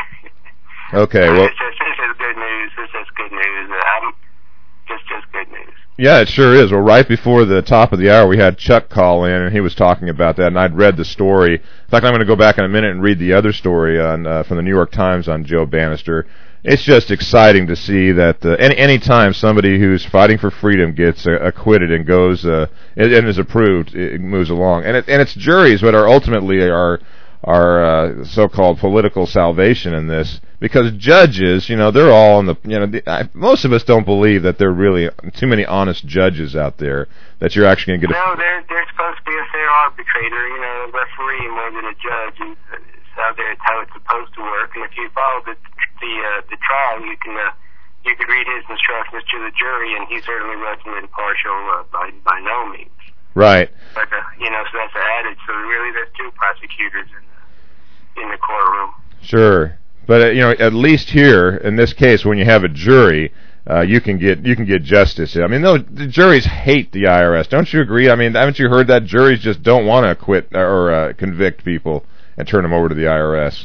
uh, okay, well, it's just, it's just good news. It's just good news. Um, just just good news. Yeah, it sure is. Well, right before the top of the hour, we had Chuck call in, and he was talking about that, and I'd read the story. In fact, I'm going to go back in a minute and read the other story on uh, from the New York Times on Joe Bannister. It's just exciting to see that uh, any any time somebody who's fighting for freedom gets uh, acquitted and goes uh, and, and is approved, it moves along. And it, and it's juries that are ultimately our our uh, so-called political salvation in this, because judges, you know, they're all in the, you know, the, I, most of us don't believe that there are really too many honest judges out there that you're actually going to get. No, they're they're supposed to be a fair arbitrator, you know, a referee more than a judge. And it's out there, it's how it's supposed to work. And if you follow the the uh, the trial, you can uh, you could read his instructions to the jury, and he certainly wasn't impartial uh, by by no means. Right. But uh, you know, so that's added. So really, there's two prosecutors in the, in the courtroom. Sure, but uh, you know, at least here in this case, when you have a jury, uh, you can get you can get justice. I mean, no, the juries hate the I R S. Don't you agree? I mean, haven't you heard that juries just don't want to acquit or uh, convict people and turn them over to the I R S?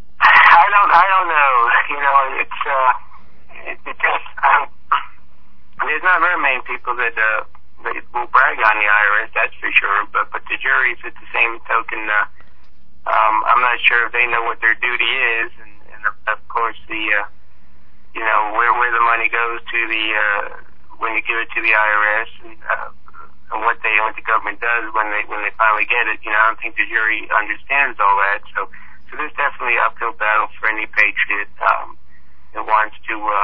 I don't. I don't know. You know, it's uh, it, it just um, there's not very many people that uh, that will brag on the I R S. That's for sure. But but the juries, at the same token, uh, um, I'm not sure if they know what their duty is, and, and of, of course the uh, you know where where the money goes to the uh, when you give it to the I R S, and, uh, and what they what the government does when they when they finally get it. You know, I don't think the jury understands all that. So. So there's definitely an uphill battle for any patriot um, that wants to, uh,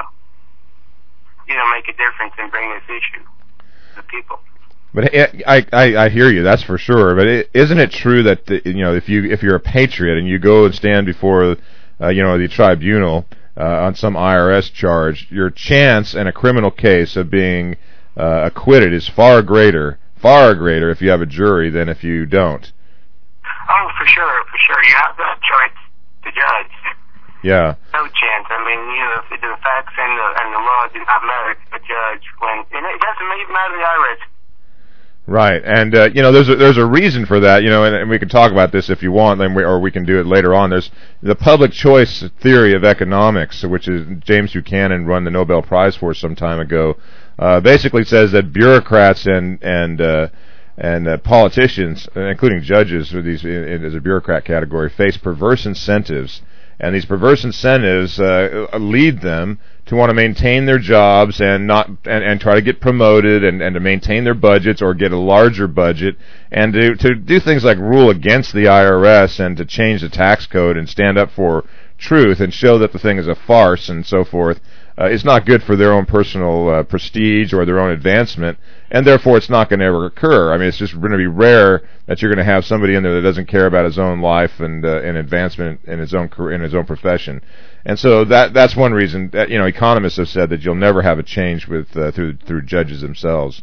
you know, make a difference and bring this issue to the people. But I, I, I hear you. That's for sure. But it, isn't it true that the, you know, if you if you're a patriot and you go and stand before, uh, you know, the tribunal uh, on some I R S charge, your chance in a criminal case of being uh, acquitted is far greater, far greater if you have a jury than if you don't. Oh, for sure, for sure. You have that choice to judge. Yeah. No chance. I mean, you know, if the facts and the, and the law do not matter to a judge, when and it doesn't even matter to the I R S. Right, and uh, you know, there's a, there's a reason for that. You know, and, and we can talk about this if you want, then we, or we can do it later on. There's the public choice theory of economics, which is James Buchanan won the Nobel Prize for some time ago. Uh, basically says that bureaucrats and and uh, and uh, politicians, including judges, or these in, in, as a bureaucrat category, face perverse incentives, and these perverse incentives uh, lead them to want to maintain their jobs and not and, and try to get promoted and, and to maintain their budgets or get a larger budget, and to to do things like rule against the I R S and to change the tax code and stand up for truth and show that the thing is a farce and so forth. Uh, is not good for their own personal uh, prestige or their own advancement, and therefore it's not going to ever occur. I mean, it's just going to be rare that you're going to have somebody in there that doesn't care about his own life and uh, and advancement in his own career, in his own profession. And so that that's one reason that, you know, economists have said that you'll never have a change with uh, through through judges themselves.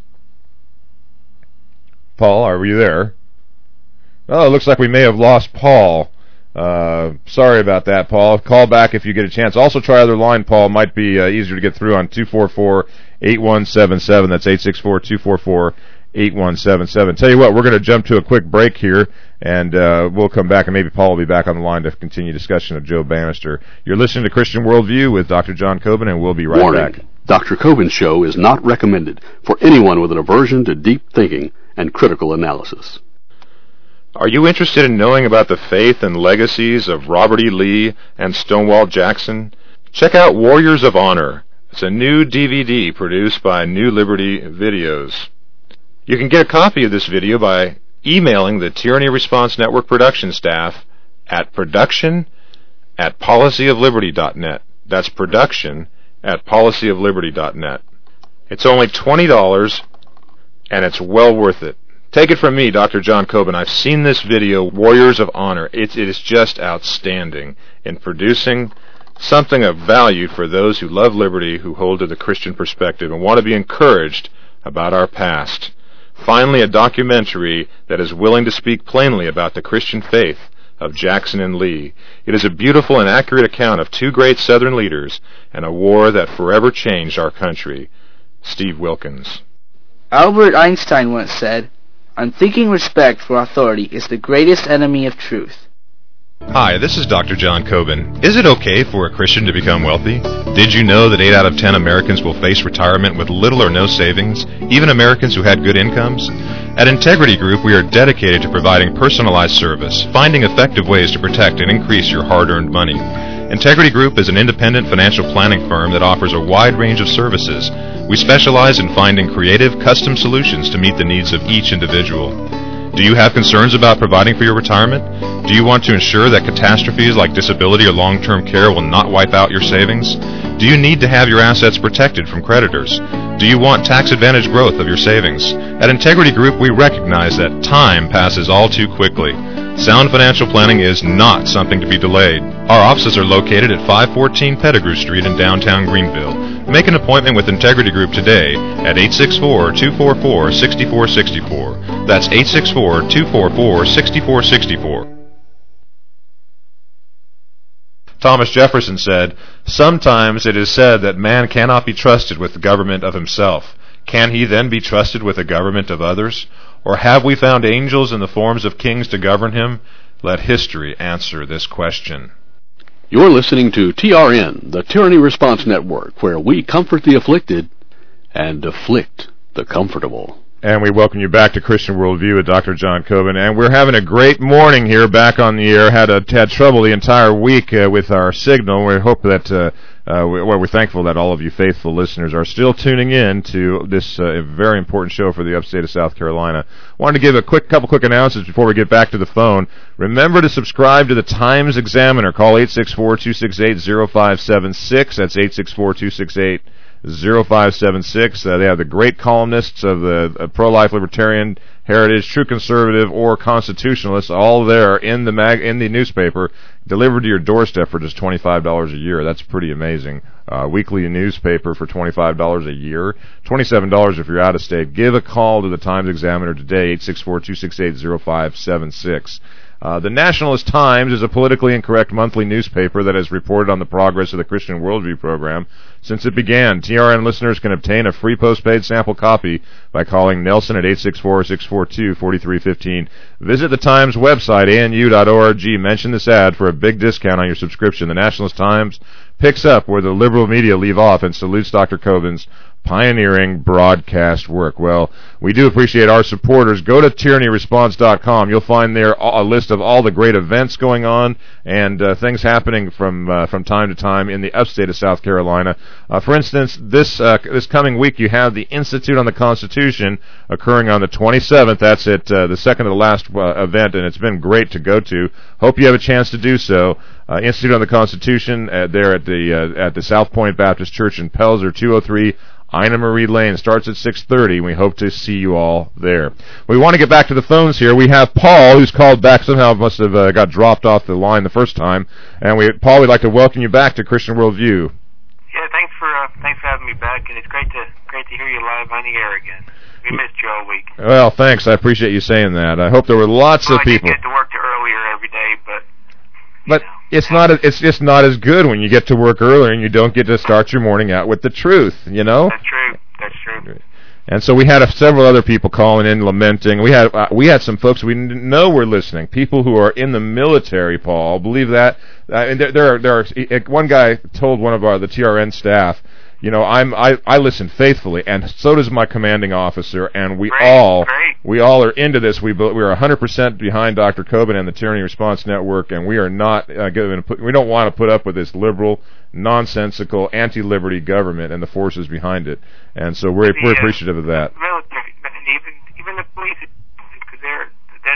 Paul, are you there? Oh, it looks like we may have lost Paul. Uh, sorry about that, Paul. Call back if you get a chance. Also try other line, Paul. Might be uh, easier to get through on two four four, eight one seven seven. That's eight six four, two four four, eight one seven seven. Tell you what, we're going to jump to a quick break here, and uh, we'll come back, and maybe Paul will be back on the line to continue discussion of Joe Bannister. You're listening to Christian Worldview with Doctor John Coben, and we'll be right Warning. back. Doctor Coben's show is not recommended for anyone with an aversion to deep thinking and critical analysis. Are you interested in knowing about the faith and legacies of Robert E. Lee and Stonewall Jackson? Check out Warriors of Honor. It's a new D V D produced by New Liberty Videos. You can get a copy of this video by emailing the Tyranny Response Network production staff at production at policy of liberty dot net. That's production at policy of liberty dot net. It's only twenty dollars and it's well worth it. Take it from me, Doctor John Coben. I've seen this video, Warriors of Honor. It, it is just outstanding in producing something of value for those who love liberty, who hold to the Christian perspective, and want to be encouraged about our past. Finally, a documentary that is willing to speak plainly about the Christian faith of Jackson and Lee. It is a beautiful and accurate account of two great Southern leaders and a war that forever changed our country. Steve Wilkins. Albert Einstein once said, "Unthinking respect for authority is the greatest enemy of truth." Hi, this is Doctor John Coben. Is it okay for a Christian to become wealthy? Did you know that eight out of ten Americans will face retirement with little or no savings, even Americans who had good incomes? At Integrity Group, we are dedicated to providing personalized service, finding effective ways to protect and increase your hard-earned money. Integrity Group is an independent financial planning firm that offers a wide range of services. We specialize in finding creative, custom solutions to meet the needs of each individual. Do you have concerns about providing for your retirement? Do you want to ensure that catastrophes like disability or long-term care will not wipe out your savings? Do you need to have your assets protected from creditors? Do you want tax-advantaged growth of your savings? At Integrity Group, we recognize that time passes all too quickly. Sound financial planning is not something to be delayed. Our offices are located at five fourteen Pettigrew Street in downtown Greenville. Make an appointment with Integrity Group today at eight six four, two four four, six four six four. That's eight six four, two four four, six four six four. Thomas Jefferson said, "Sometimes it is said that man cannot be trusted with the government of himself. Can he then be trusted with the government of others? Or have we found angels in the forms of kings to govern him? Let history answer this question." You're listening to T R N, the Tyranny Response Network, where we comfort the afflicted and afflict the comfortable. And we welcome you back to Christian Worldview with Doctor John Coben. And we're having a great morning here back on the air. Had a, had trouble the entire week uh, with our signal. We hope that, uh, uh, we, well, we're thankful that all of you faithful listeners are still tuning in to this uh, very important show for the upstate of South Carolina. Wanted to give a quick couple quick announcements before we get back to the phone. Remember to subscribe to the Times Examiner. Call eight six four, two six eight, zero five seven six. That's eight six four, two six eight, zero five seven six. Uh, they have the great columnists of the uh, pro-life, libertarian, heritage, true conservative, or constitutionalists, all there in the mag in the newspaper, delivered to your doorstep for just twenty-five dollars a year. That's pretty amazing. Uh, weekly newspaper for twenty-five dollars a year, twenty-seven dollars if you're out of state. Give a call to the Times Examiner today, eight six four, two six eight, zero five seven six. Uh, the Nationalist Times is a politically incorrect monthly newspaper that has reported on the progress of the Christian Worldview program since it began. T R N listeners can obtain a free postpaid sample copy by calling Nelson at eight six four, six four two, four three one five. Visit the Times website, A N U dot org. Mention this ad for a big discount on your subscription. The Nationalist Times picks up where the liberal media leave off and salutes Doctor Coben's pioneering broadcast work. Well, we do appreciate our supporters. Go to tyranny response dot com. You'll find there a list of all the great events going on and uh, things happening from uh, from time to time in the upstate of South Carolina. Uh, for instance, this uh, this coming week you have the Institute on the Constitution occurring on the twenty-seventh. That's it, uh, the second to the last uh, event, and it's been great to go to. Hope you have a chance to do so. Uh, Institute on the Constitution uh, there at the uh, at the South Point Baptist Church in Pelzer, two oh three Ina Marie Lane. Starts at six thirty. We hope to see you all there. We want to get back to the phones here. We have Paul, who's called back. Somehow must have uh, got dropped off the line the first time. And we, Paul, we'd like to welcome you back to Christian Worldview. Yeah, thanks for uh, thanks for having me back, and it's great to great to hear you live on the air again. We missed you all week. Well, thanks. I appreciate you saying that. I hope there were lots well, of people. I did get to work earlier every day, but. But know. it's not. It's just not as good when you get to work earlier and you don't get to start your morning out with the truth. You know. That's true. That's true. And so we had a, several other people calling in, lamenting. We had uh, we had some folks we didn't know were listening. People who are in the military, Paul. Believe that. Uh, and there, there are there are. One guy told one of our the T R N staff, you know, I'm I, I listen faithfully, and so does my commanding officer, and we great, all great. we all are into this. We we are one hundred percent behind Doctor Coben and the Tyranny Response Network, and we are not uh, going to put. We don't want to put up with this liberal, nonsensical, anti-liberty government and the forces behind it. And so we're the, we're appreciative of that. Military, and even even the police, because they're then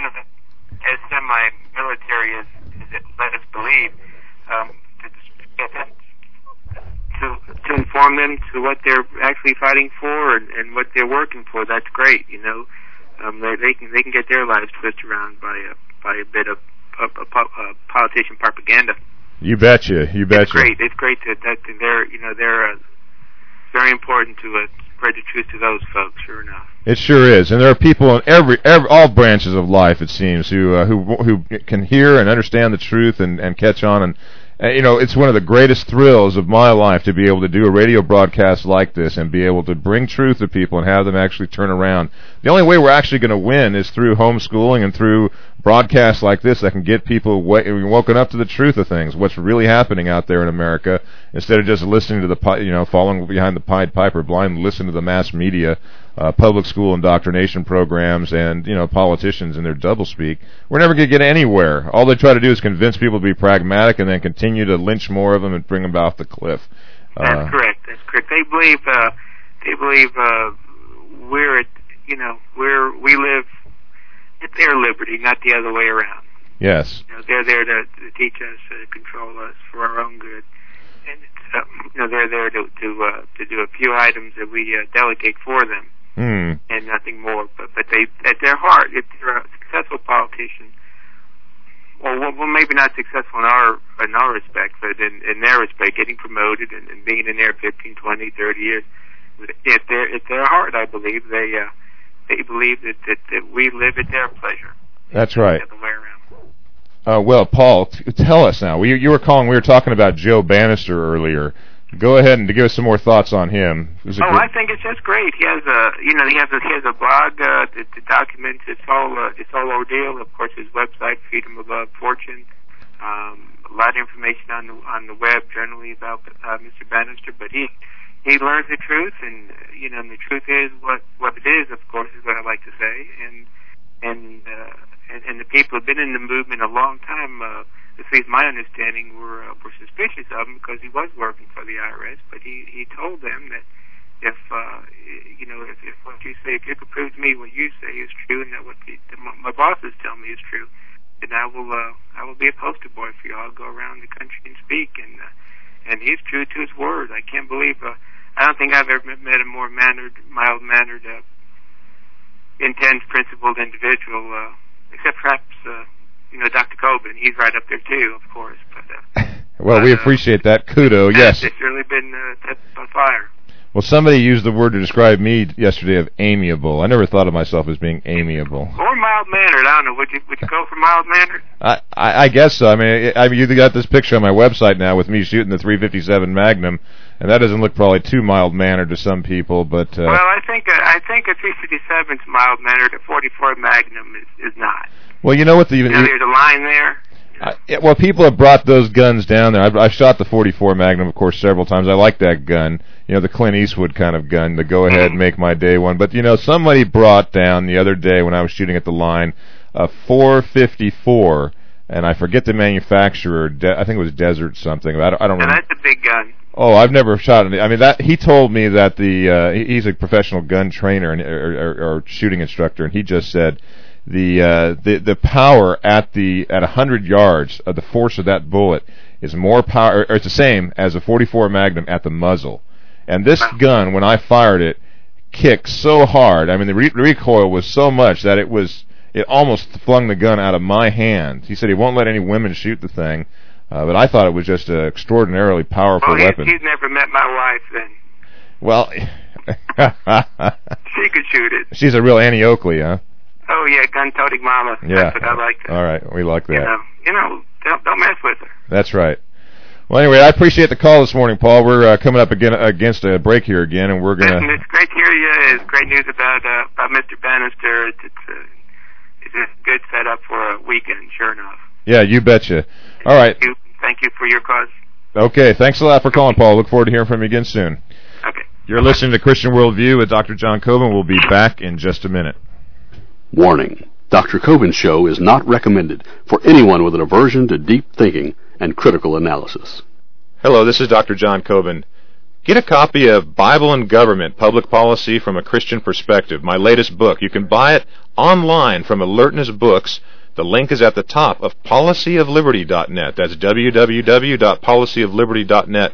as semi-military as, as it let us believe, um, to, to to inform them to what they're actually fighting for and, and what they're working for, that's great. You know, um, they, they can they can get their lives twisted around by a by a bit of, of, of, of politician propaganda. You betcha. You betcha. It's great. It's great that, that they're you know they're uh, very important to uh, spread the truth to those folks. Sure enough. It sure is, and there are people in every, every all branches of life, it seems, who uh, who who can hear and understand the truth and, and catch on. And uh, you know, it's one of the greatest thrills of my life to be able to do a radio broadcast like this and be able to bring truth to people and have them actually turn around. The only way we're actually going to win is through homeschooling and through broadcasts like this that can get people w- woken up to the truth of things, what's really happening out there in America, instead of just listening to the, you know, following behind the Pied Piper, blind listen to the mass media. Uh, public school indoctrination programs and, you know, politicians and their doublespeak. We're never going to get anywhere. All they try to do is convince people to be pragmatic and then continue to lynch more of them and bring them off the cliff. Uh, That's correct. That's correct. They believe, uh, they believe, uh, we're, at, you know, we're, we live at their liberty, not the other way around. Yes. You know, they're there to, to teach us, uh, control us for our own good. And, it's, uh, you know, they're there to, to, uh, to do a few items that we, uh, delegate for them. Mm. And nothing more. But but they, at their heart, if they're a successful politician, well, well maybe not successful in our in our respect, but in, in their respect, getting promoted and, and being in there fifteen, twenty, thirty years, at their at their heart, I believe they uh, they believe that, that that we live at their pleasure. That's right. The other way around. Uh, well, Paul, t- tell us now. We, you were calling. We were talking about Joe Bannister earlier. Go ahead and give us some more thoughts on him. Oh, good... I think it's just great. He has a, you know, he has a, he has a blog uh, that, that documents his whole, uh, his whole ordeal. Of course, his website, Freedom Above Fortune. Um, a lot of information on the on the web generally about uh, Mister Bannister, but he he learns the truth, and you know, and the truth is what what it is. Of course, is what I like to say, and and uh, and, and the people who've been in the movement a long time. Uh, At least my understanding, were uh, were suspicious of him because he was working for the I R S. But he, he told them that if uh, you know if, if what you say, if you could prove to me what you say is true, and that what the, the, my bosses tell me is true, then I will uh, I will be a poster boy for you. I'll go around the country and speak. And uh, and he's true to his word. I can't believe. Uh, I don't think I've ever met a more mannered, mild mannered, uh, intense, principled individual, uh, except perhaps. Uh, You know, Doctor Coben, he's right up there too, of course. But uh, well, but, we uh, appreciate that. Kudo, yes. It's certainly been uh, tested by fire. Well, somebody used the word to describe me yesterday of amiable. I never thought of myself as being amiable. Or mild-mannered. I don't know. Would you would you go for mild-mannered? I, I, I guess so. I mean, I mean, you got this picture on my website now with me shooting the three fifty-seven Magnum, and that doesn't look probably too mild-mannered to some people. But uh, well, I think uh, I think a three fifty-seven is mild-mannered. A forty-four Magnum is, is not. Well, you know what the... You know, there's a line there. I, yeah, well, people have brought those guns down there. I've, I've shot the forty-four Magnum, of course, several times. I like that gun. You know, the Clint Eastwood kind of gun, the go ahead and make my day one. But, you know, somebody brought down the other day when I was shooting at the line a four fifty-four, and I forget the manufacturer. De- I think it was Desert something. I don't, I don't and remember. That's a big gun. Oh, I've never shot it. I mean, that he told me that the uh, he's a professional gun trainer and or, or, or shooting instructor, and he just said the uh, the the power at the at a hundred yards of the force of that bullet is more power, or it's the same as a forty-four Magnum at the muzzle. And this gun, when I fired it, kicked so hard. I mean, the re- recoil was so much that it was it almost flung the gun out of my hand. He said he won't let any women shoot the thing, uh, but I thought it was just an extraordinarily powerful oh, he, weapon. He's never met my wife then. Well, she could shoot it. She's a real Annie Oakley, huh? Oh yeah, gun-toting mama. Yeah. That's what I like to. All right, we like that. You know, you know don't, don't mess with her. That's right. Well, anyway, I appreciate the call this morning, Paul. We're uh, coming up again against a break here again, and we're gonna. Listen, it's great to hear you. It's great news about uh, about Mister Bannister. It's it's, uh, it's a good setup for a weekend, sure enough. Yeah, you betcha. All right. Thank you, thank you for your cause. Okay, thanks a lot for calling, Paul. Look forward to hearing from you again soon. Okay. You're listening to Christian Worldview with Doctor John Coben. We'll be back in just a minute. Warning. Doctor Coben's show is not recommended for anyone with an aversion to deep thinking and critical analysis. Hello, this is Doctor John Coben. Get a copy of Bible and Government, Public Policy from a Christian Perspective, my latest book. You can buy it online from Alertness Books. The link is at the top of policy of liberty dot net. That's w w w dot policy of liberty dot net.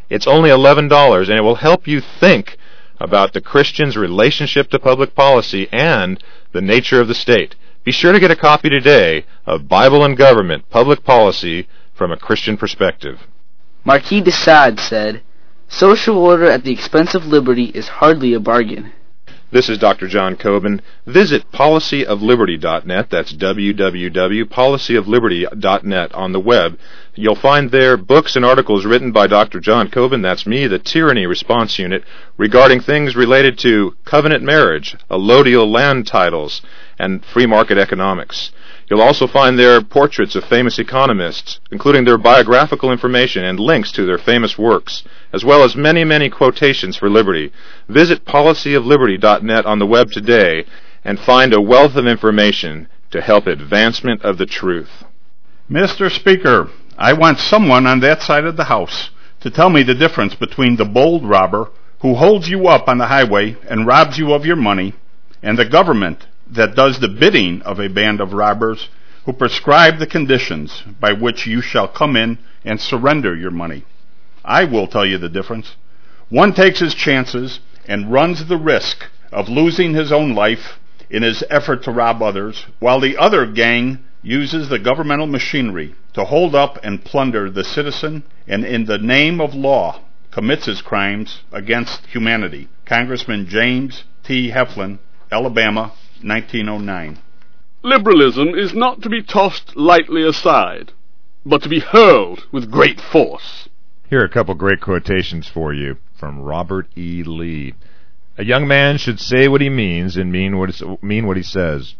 It's only eleven dollars, and it will help you think about the Christian's relationship to public policy and the nature of the state. Be sure to get a copy today of Bible and Government, Public Policy from a Christian Perspective. Marquis de Sade said, "Social order at the expense of liberty is hardly a bargain." This is Doctor John Coben. Visit policy of liberty dot net. That's w w w dot policy of liberty dot net on the web. You'll find there books and articles written by Doctor John Coben, that's me, the Tyranny Response Unit, regarding things related to covenant marriage, allodial land titles, and free market economics. You'll also find there portraits of famous economists, including their biographical information and links to their famous works, as well as many, many quotations for liberty. Visit policy of liberty dot net on the web today and find a wealth of information to help advancement of the truth. Mister Speaker, I want someone on that side of the House to tell me the difference between the bold robber who holds you up on the highway and robs you of your money and the government that does the bidding of a band of robbers who prescribe the conditions by which you shall come in and surrender your money. I will tell you the difference. One takes his chances and runs the risk of losing his own life in his effort to rob others, while the other gang uses the governmental machinery to hold up and plunder the citizen, and in the name of law commits his crimes against humanity. Congressman James T. Heflin, Alabama, nineteen oh nine. Liberalism is not to be tossed lightly aside, but to be hurled with great force. Here are a couple great quotations for you from Robert E. Lee. A young man should say what he means and mean what, mean what he says.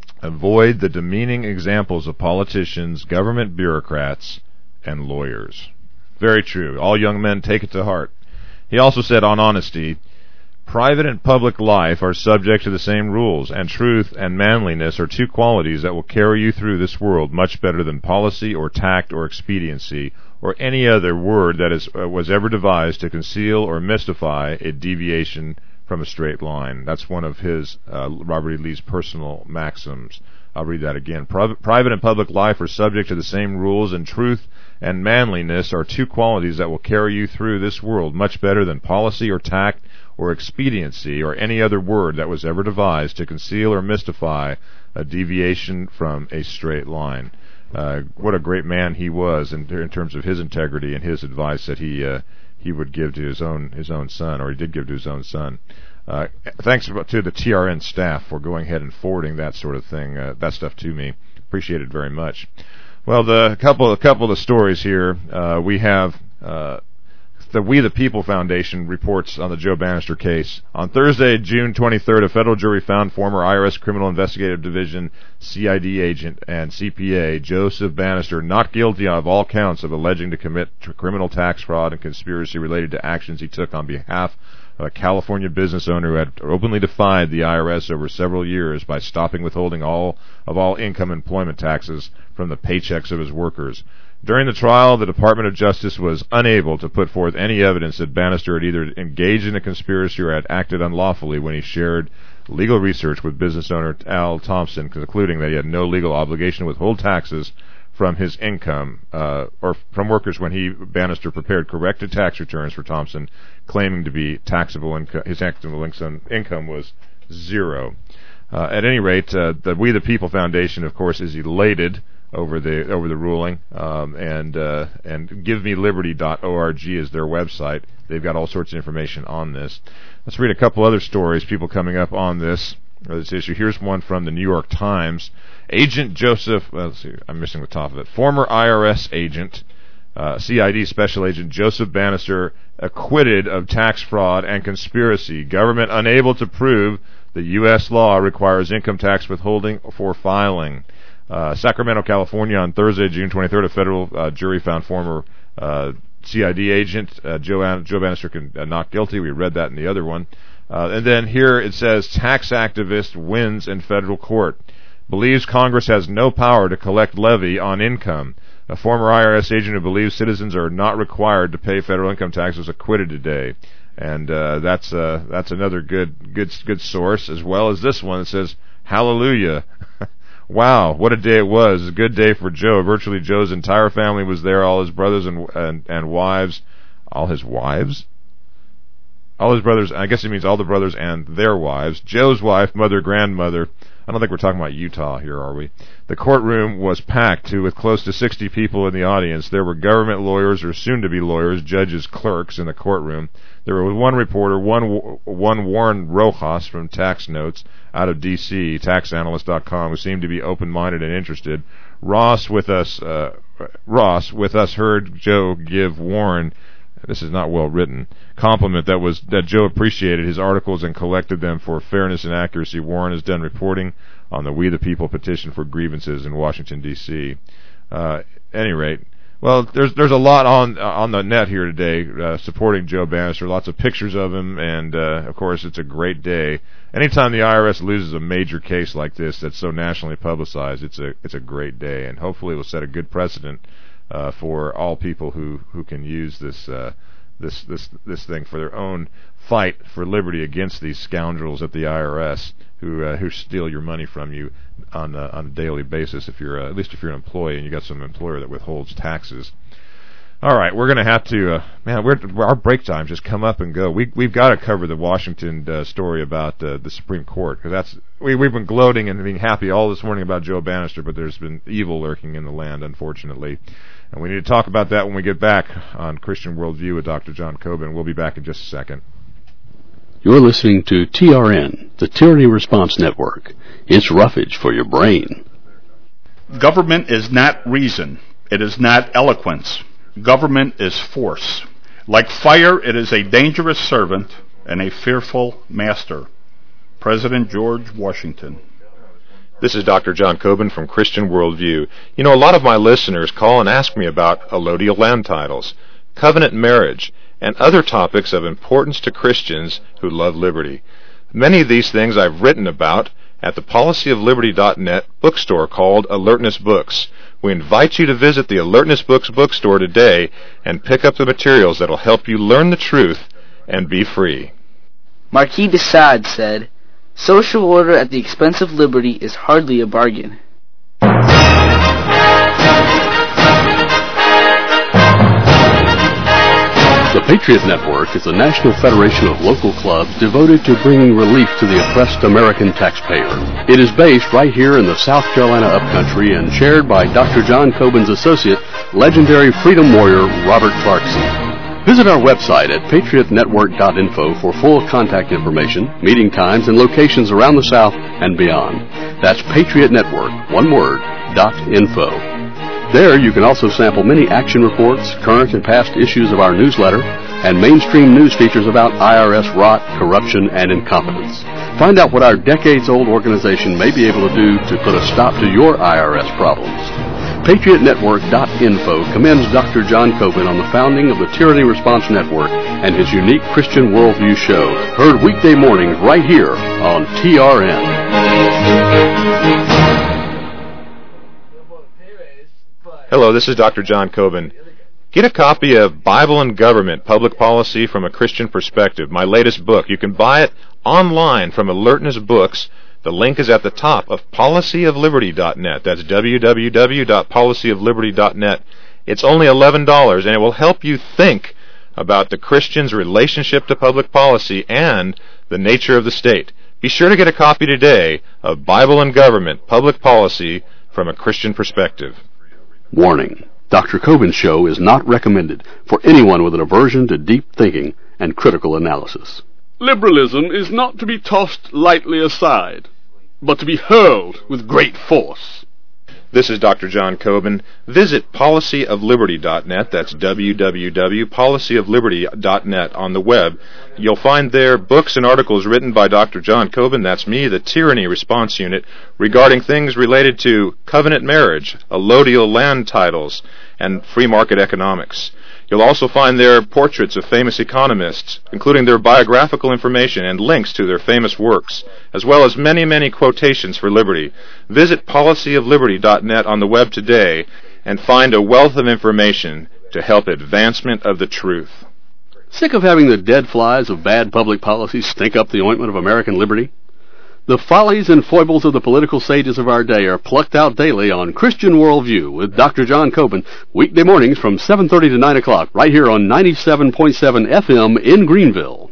Avoid the demeaning examples of politicians, government bureaucrats, and lawyers. Very true. All young men take it to heart. He also said on honesty, private and public life are subject to the same rules, and truth and manliness are two qualities that will carry you through this world much better than policy or tact or expediency or any other word that is, uh, was ever devised to conceal or mystify a deviation from a straight line. That's one of his, uh, Robert E. Lee's personal maxims. I'll read that again. Pri- private and public life are subject to the same rules, and truth and manliness are two qualities that will carry you through this world much better than policy or tact or expediency or any other word that was ever devised to conceal or mystify a deviation from a straight line. Uh, what a great man he was in, in terms of his integrity and his advice that he uh, he would give to his own his own son, or he did give to his own son. Uh, thanks to the T R N staff for going ahead and forwarding that sort of thing, uh, that stuff to me. Appreciate it very much. Well, the couple a couple of the stories here uh, we have. Uh, The We the People Foundation reports on the Joe Bannister case. On Thursday, June twenty-third, a federal jury found former I R S Criminal Investigative Division C I D agent and C P A Joseph Bannister not guilty of all counts of alleging to commit criminal tax fraud and conspiracy related to actions he took on behalf of a California business owner who had openly defied the I R S over several years by stopping withholding all of all income employment taxes from the paychecks of his workers. During the trial, the Department of Justice was unable to put forth any evidence that Bannister had either engaged in a conspiracy or had acted unlawfully when he shared legal research with business owner Al Thompson, concluding that he had no legal obligation to withhold taxes from his income uh, or from workers when he, Bannister, prepared corrected tax returns for Thompson, claiming to be taxable income. His taxable income was zero. Uh, at any rate, uh, the We the People Foundation, of course, is elated over the over the ruling, um, and uh, and give me liberty dot org is their website. They've got all sorts of information on this. Let's read a couple other stories, people coming up on this or this issue. Here's one from the New York Times. Agent Joseph, well, let's see, I'm missing the top of it. Former I R S agent, uh, C I D Special Agent Joseph Bannister, acquitted of tax fraud and conspiracy. Government unable to prove the U S law requires income tax withholding for filing. Uh, Sacramento, California, on Thursday, June twenty-third, a federal uh, jury found former uh, C I D agent uh, Joe, An- Joe Bannister con- uh, not guilty. We read that in the other one. Uh, and then here it says, tax activist wins in federal court. Believes Congress has no power to collect levy on income. A former I R S agent who believes citizens are not required to pay federal income tax was acquitted today. And uh, that's uh, that's another good good good source, as well as this one that says, hallelujah. Wow, what a day it was. A good day for Joe. Virtually Joe's entire family was there, all his brothers and and, and wives. all his wives? All his brothers, I guess it means all the brothers and their wives. Joe's wife, mother, grandmother. I don't think we're talking about Utah here, are we? The courtroom was packed, too, with close to sixty people in the audience. There were government lawyers or soon-to-be lawyers, judges, clerks in the courtroom. There was one reporter, one one Warren Rojas from Tax Notes out of D C, tax analyst dot com, who seemed to be open-minded and interested. Ross with us, uh, Ross with us heard Joe give Warren, this is not well written, compliment that was that Joe appreciated his articles and collected them for fairness and accuracy. Warren has done reporting on the We the People petition for grievances in Washington, D C. Uh, at any rate, well, there's there's a lot on uh, on the net here today uh, supporting Joe Banister. Lots of pictures of him, and uh, of course, it's a great day. Anytime the I R S loses a major case like this that's so nationally publicized, it's a it's a great day, and hopefully, it will set a good precedent uh, for all people who, who can use this uh, this this this thing for their own fight for liberty against these scoundrels at the I R S who uh, who steal your money from you on uh, on a daily basis. If you're uh, at least if you're an employee and you got some employer that withholds taxes. All right, we're going to have to, uh, man, we're, our break times just come up and go. We, we've got to cover the Washington uh, story about uh, the Supreme Court, because that's we, we've been gloating and being happy all this morning about Joe Banister, but there's been evil lurking in the land, unfortunately. And we need to talk about that when we get back on Christian Worldview with Doctor John Coben. We'll be back in just a second. You're listening to T R N, the Tyranny Response Network. It's roughage for your brain. Government is not reason. It is not eloquence. Government is force. Like fire, it is a dangerous servant and a fearful master. President George Washington. This is Doctor John Coben from Christian Worldview. You know, a lot of my listeners call and ask me about allodial land titles, covenant marriage, and other topics of importance to Christians who love liberty. Many of these things I've written about at the policy of liberty dot net bookstore called Alertness Books. We invite you to visit the Alertness Books bookstore today and pick up the materials that will help you learn the truth and be free. Marquis de Sade said, "Social order at the expense of liberty is hardly a bargain." The Patriot Network is a national federation of local clubs devoted to bringing relief to the oppressed American taxpayer. It is based right here in the South Carolina upcountry and chaired by Doctor John Coben's associate, legendary freedom warrior Robert Clarkson. Visit our website at patriot network dot info for full contact information, meeting times, and locations around the South and beyond. That's Patriot Network, one word, dot info. There you can also sample many action reports, current and past issues of our newsletter, and mainstream news features about I R S rot, corruption, and incompetence. Find out what our decades-old organization may be able to do to put a stop to your I R S problems. patriot network dot info commends Doctor John Coben on the founding of the Tyranny Response Network and his unique Christian Worldview show, heard weekday mornings right here on T R N. Hello, this is Doctor John Coben. Get a copy of Bible and Government, Public Policy from a Christian Perspective, my latest book. You can buy it online from Alertness Books. The link is at the top of policy of liberty dot net. That's w w w dot policy of liberty dot net. It's only eleven dollars, and it will help you think about the Christian's relationship to public policy and the nature of the state. Be sure to get a copy today of Bible and Government, Public Policy from a Christian Perspective. Warning. Doctor Coben's show is not recommended for anyone with an aversion to deep thinking and critical analysis. Liberalism is not to be tossed lightly aside, but to be hurled with great force. This is Doctor John Coben. Visit policy of liberty dot net. That's w w w dot policy of liberty dot net on the web. You'll find there books and articles written by Doctor John Coben, that's me, the Tyranny Response Unit, regarding things related to covenant marriage, allodial land titles, and free market economics. You'll also find there portraits of famous economists, including their biographical information and links to their famous works, as well as many, many quotations for liberty. Visit policy of liberty dot net on the web today and find a wealth of information to help advancement of the truth. Sick of having the dead flies of bad public policy stink up the ointment of American liberty? The follies and foibles of the political sages of our day are plucked out daily on Christian Worldview with Doctor John Coben, weekday mornings from seven thirty to nine o'clock, right here on ninety-seven point seven F M in Greenville.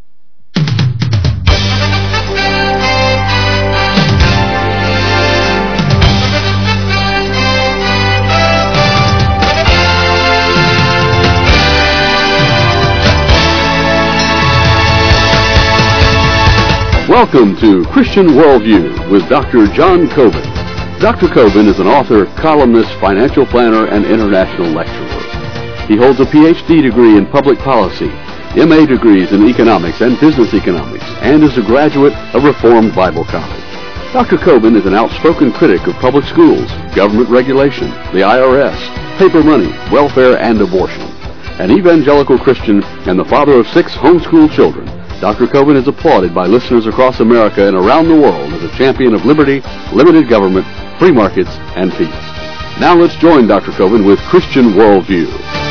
Welcome to Christian Worldview with Doctor John Coben. Doctor Coben is an author, columnist, financial planner, and international lecturer. He holds a P H D degree in public policy, M A degrees in economics and business economics, and is a graduate of Reformed Bible College. Doctor Coben is an outspoken critic of public schools, government regulation, the I R S, paper money, welfare, and abortion. An evangelical Christian and the father of six homeschooled children, Doctor Coben is applauded by listeners across America and around the world as a champion of liberty, limited government, free markets, and peace. Now let's join Doctor Coben with Christian Worldview.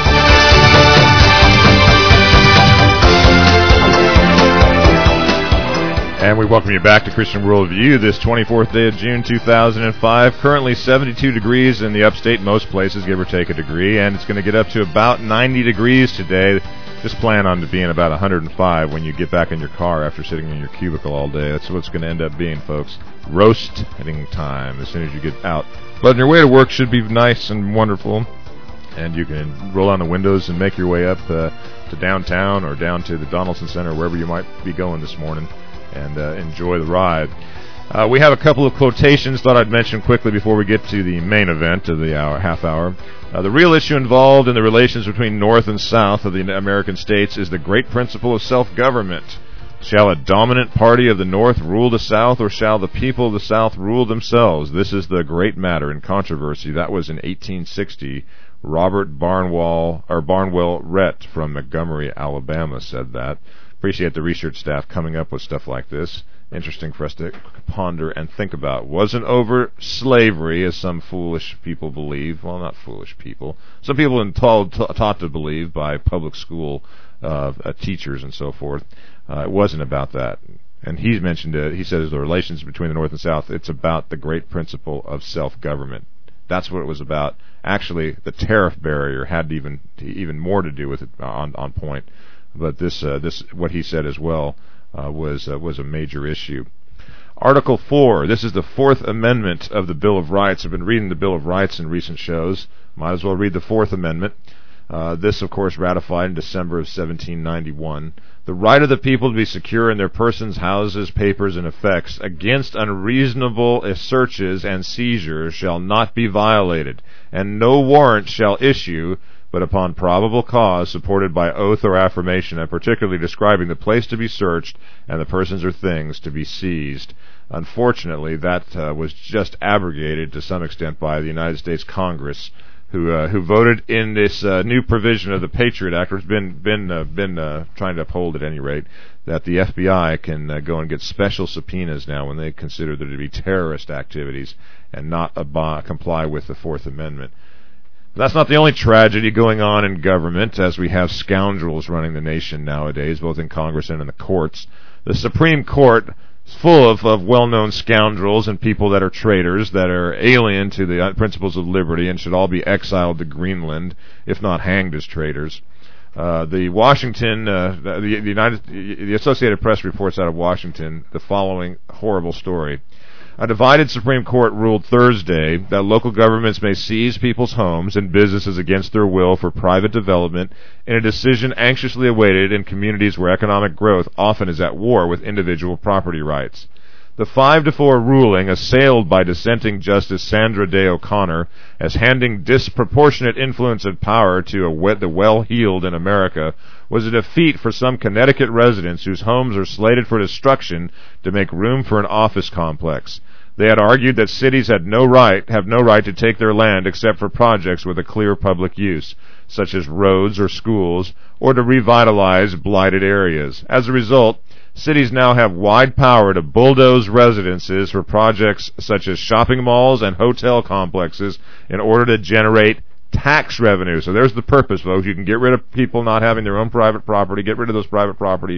And we welcome you back to Christian Worldview this twenty-fourth day of June two thousand five. Currently seventy-two degrees in the upstate, most places, give or take a degree, and it's going to get up to about ninety degrees today. Just plan on it being about one hundred five when you get back in your car after sitting in your cubicle all day. That's what it's going to end up being, folks. Roasting time as soon as you get out. But on your way to work should be nice and wonderful. And you can roll down the windows and make your way up uh, to downtown or down to the Donaldson Center, wherever you might be going this morning, and uh, enjoy the ride. Uh, we have a couple of quotations thought I'd mention quickly before we get to the main event of the hour, half hour. Uh, the real issue involved in the relations between North and South of the American states is the great principle of self-government. Shall a dominant party of the North rule the South, or shall the people of the South rule themselves? This is the great matter in controversy. That was in eighteen sixty. Robert Barnwell, or Barnwell Rhett from Montgomery, Alabama, said that. Appreciate the research staff coming up with stuff like this. Interesting for us to ponder and think about. Wasn't over slavery, as some foolish people believe. Well, not foolish people. Some people are told, taught to believe by public school uh, uh, teachers and so forth. Uh, it wasn't about that. And he mentioned it. He says the relations between the North and South, it's about the great principle of self-government. That's what it was about. Actually, the tariff barrier had even even more to do with it on on point. But this uh, this what he said as well. Uh, was uh, was a major issue. Article four. This is the Fourth Amendment of the Bill of Rights. I've been reading the Bill of Rights in recent shows. Might as well read the Fourth Amendment. Uh, this, of course, ratified in December of seventeen ninety-one. The right of the people to be secure in their persons, houses, papers, and effects against unreasonable searches and seizures shall not be violated, and no warrant shall issue but upon probable cause supported by oath or affirmation, and particularly describing the place to be searched and the persons or things to be seized. Unfortunately, that uh, was just abrogated to some extent by the United States Congress, who uh, who voted in this uh, new provision of the Patriot Act, or has been been uh, been uh, trying to uphold at any rate, that the F B I can uh, go and get special subpoenas now when they consider there to be terrorist activities and not ab- comply with the Fourth Amendment. That's not the only tragedy going on in government, as we have scoundrels running the nation nowadays, both in Congress and in the courts. The Supreme Court is full of, of well-known scoundrels and people that are traitors, that are alien to the principles of liberty and should all be exiled to Greenland, if not hanged as traitors. Uh, the Washington, uh, the, the United, the Associated Press reports out of Washington the following horrible story. A divided Supreme Court ruled Thursday that local governments may seize people's homes and businesses against their will for private development in a decision anxiously awaited in communities where economic growth often is at war with individual property rights. The five to four ruling, assailed by dissenting Justice Sandra Day O'Connor as handing disproportionate influence and power to a we- the well-heeled in America, was a defeat for some Connecticut residents whose homes are slated for destruction to make room for an office complex. They had argued that cities had no right, have no right to take their land except for projects with a clear public use, such as roads or schools, or to revitalize blighted areas. As a result, cities now have wide power to bulldoze residences for projects such as shopping malls and hotel complexes in order to generate tax revenue. So there's the purpose, folks. You can get rid of people not having their own private property, get rid of those private property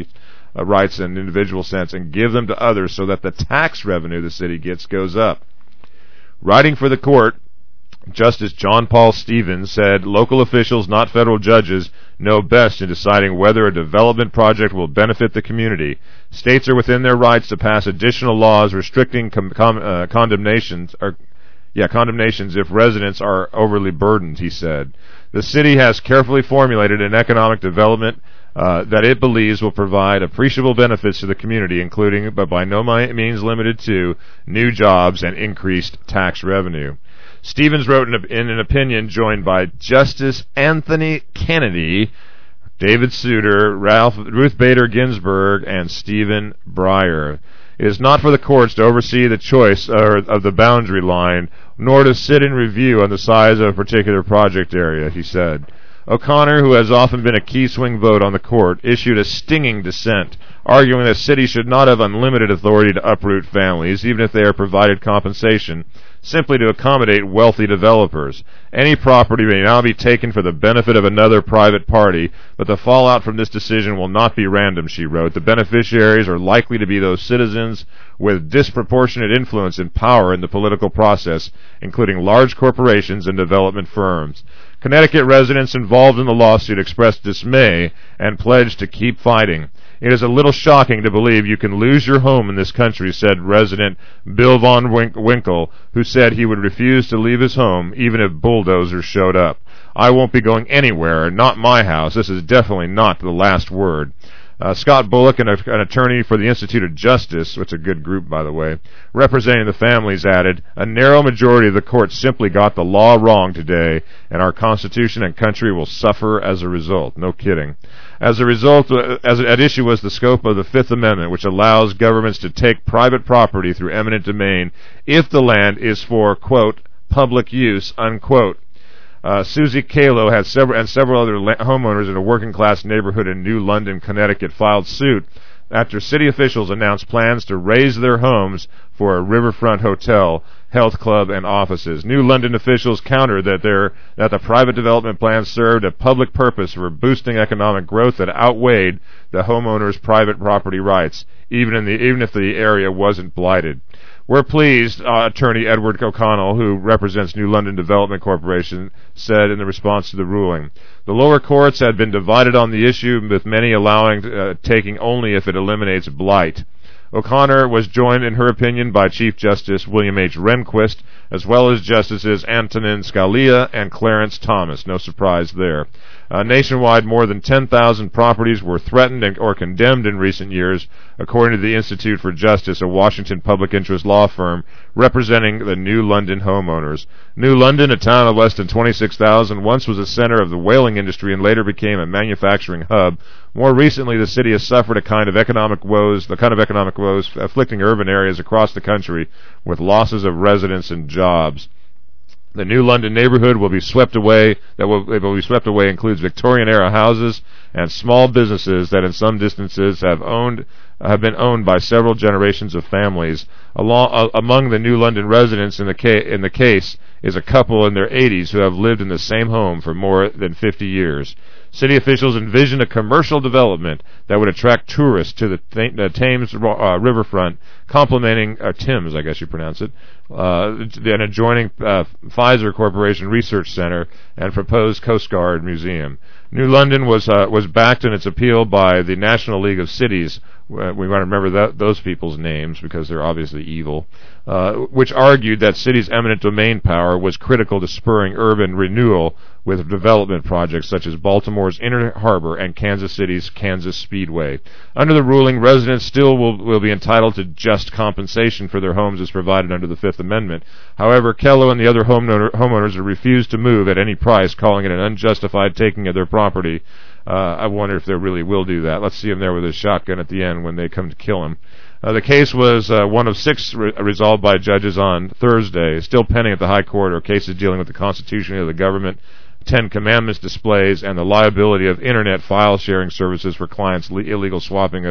uh, rights in an individual sense and give them to others so that the tax revenue the city gets goes up. Writing for the court, Justice John Paul Stevens said local officials, not federal judges, know best in deciding whether a development project will benefit the community. States are within their rights to pass additional laws restricting com- com- uh, condemnations or yeah, condemnations if residents are overly burdened, he said. The city has carefully formulated an economic development uh, that it believes will provide appreciable benefits to the community, including, but by no means limited to, new jobs and increased tax revenue. Stevens wrote in, a, in an opinion joined by Justice Anthony Kennedy, David Souter, Ralph, Ruth Bader Ginsburg, and Stephen Breyer. It is not for the courts to oversee the choice uh, of the boundary line, nor to sit in review on the size of a particular project area, he said. O'Connor, who has often been a key swing vote on the court, issued a stinging dissent, arguing that cities should not have unlimited authority to uproot families, even if they are provided compensation, simply to accommodate wealthy developers. Any property may now be taken for the benefit of another private party, but the fallout from this decision will not be random, she wrote. The beneficiaries are likely to be those citizens with disproportionate influence and power in the political process, including large corporations and development firms. Connecticut residents involved in the lawsuit expressed dismay and pledged to keep fighting. It is a little shocking to believe you can lose your home in this country, said resident Bill Von Winkle, who said he would refuse to leave his home even if bulldozers showed up. I won't be going anywhere, not my house. This is definitely not the last word. Uh, Scott Bullock, an, an attorney for the Institute of Justice, which is a good group, by the way, representing the families, added, a narrow majority of the court simply got the law wrong today, and our Constitution and country will suffer as a result. No kidding. As a result, uh, as at issue was the scope of the Fifth Amendment, which allows governments to take private property through eminent domain if the land is for, quote, public use, unquote. Uh, Susie Kalo had several and several other la- homeowners in a working-class neighborhood in New London, Connecticut, filed suit after city officials announced plans to raise their homes for a riverfront hotel, health club, and offices. New London officials countered that their that the private development plan served a public purpose for boosting economic growth that outweighed the homeowners' private property rights, even in the even if the area wasn't blighted. We're pleased, uh, attorney Edward O'Connell, who represents New London Development Corporation, said in the response to the ruling. The lower courts had been divided on the issue, with many allowing uh, taking only if it eliminates blight. O'Connor was joined, in her opinion, by Chief Justice William H. Rehnquist, as well as Justices Antonin Scalia and Clarence Thomas. No surprise there. Uh, nationwide, more than ten thousand properties were threatened and, or condemned in recent years, according to the Institute for Justice, a Washington public interest law firm representing the New London homeowners. New London, a town of less than twenty-six thousand, once was a center of the whaling industry and later became a manufacturing hub. More recently, the city has suffered a kind of economic woes, the kind of economic woes afflicting urban areas across the country, with losses of residents and jobs. The New London neighborhood will be swept away. That will, it will be swept away includes Victorian-era houses and small businesses that, in some instances, have owned have been owned by several generations of families. Along, uh, among the New London residents in the ca- in the case is a couple in their eighties who have lived in the same home for more than fifty years. City officials envisioned a commercial development that would attract tourists to the, Th- the Thames uh, riverfront, complementing uh, Thames, I guess you pronounce it, uh, an adjoining uh, Pfizer Corporation Research Center and proposed Coast Guard Museum. New London was uh, was backed in its appeal by the National League of Cities. Uh, we want to remember that, those people's names because they're obviously evil, uh, which argued that cities' eminent domain power was critical to spurring urban renewal with development projects such as Baltimore's Inner Harbor and Kansas City's Kansas Speedway. Under the ruling, residents still will, will be entitled to just compensation for their homes as provided under the Fifth Amendment. However, Kello and the other homeowner, homeowners have refused to move at any price, calling it an unjustified taking of their property. Uh, I wonder if they really will do that. Let's see him there with his shotgun at the end when they come to kill him. Uh, the case was uh, one of six re- resolved by judges on Thursday. Still pending at the High Court are cases dealing with the constitutionality of the government, Ten Commandments displays, and the liability of Internet file sharing services for clients' le- illegal swapping of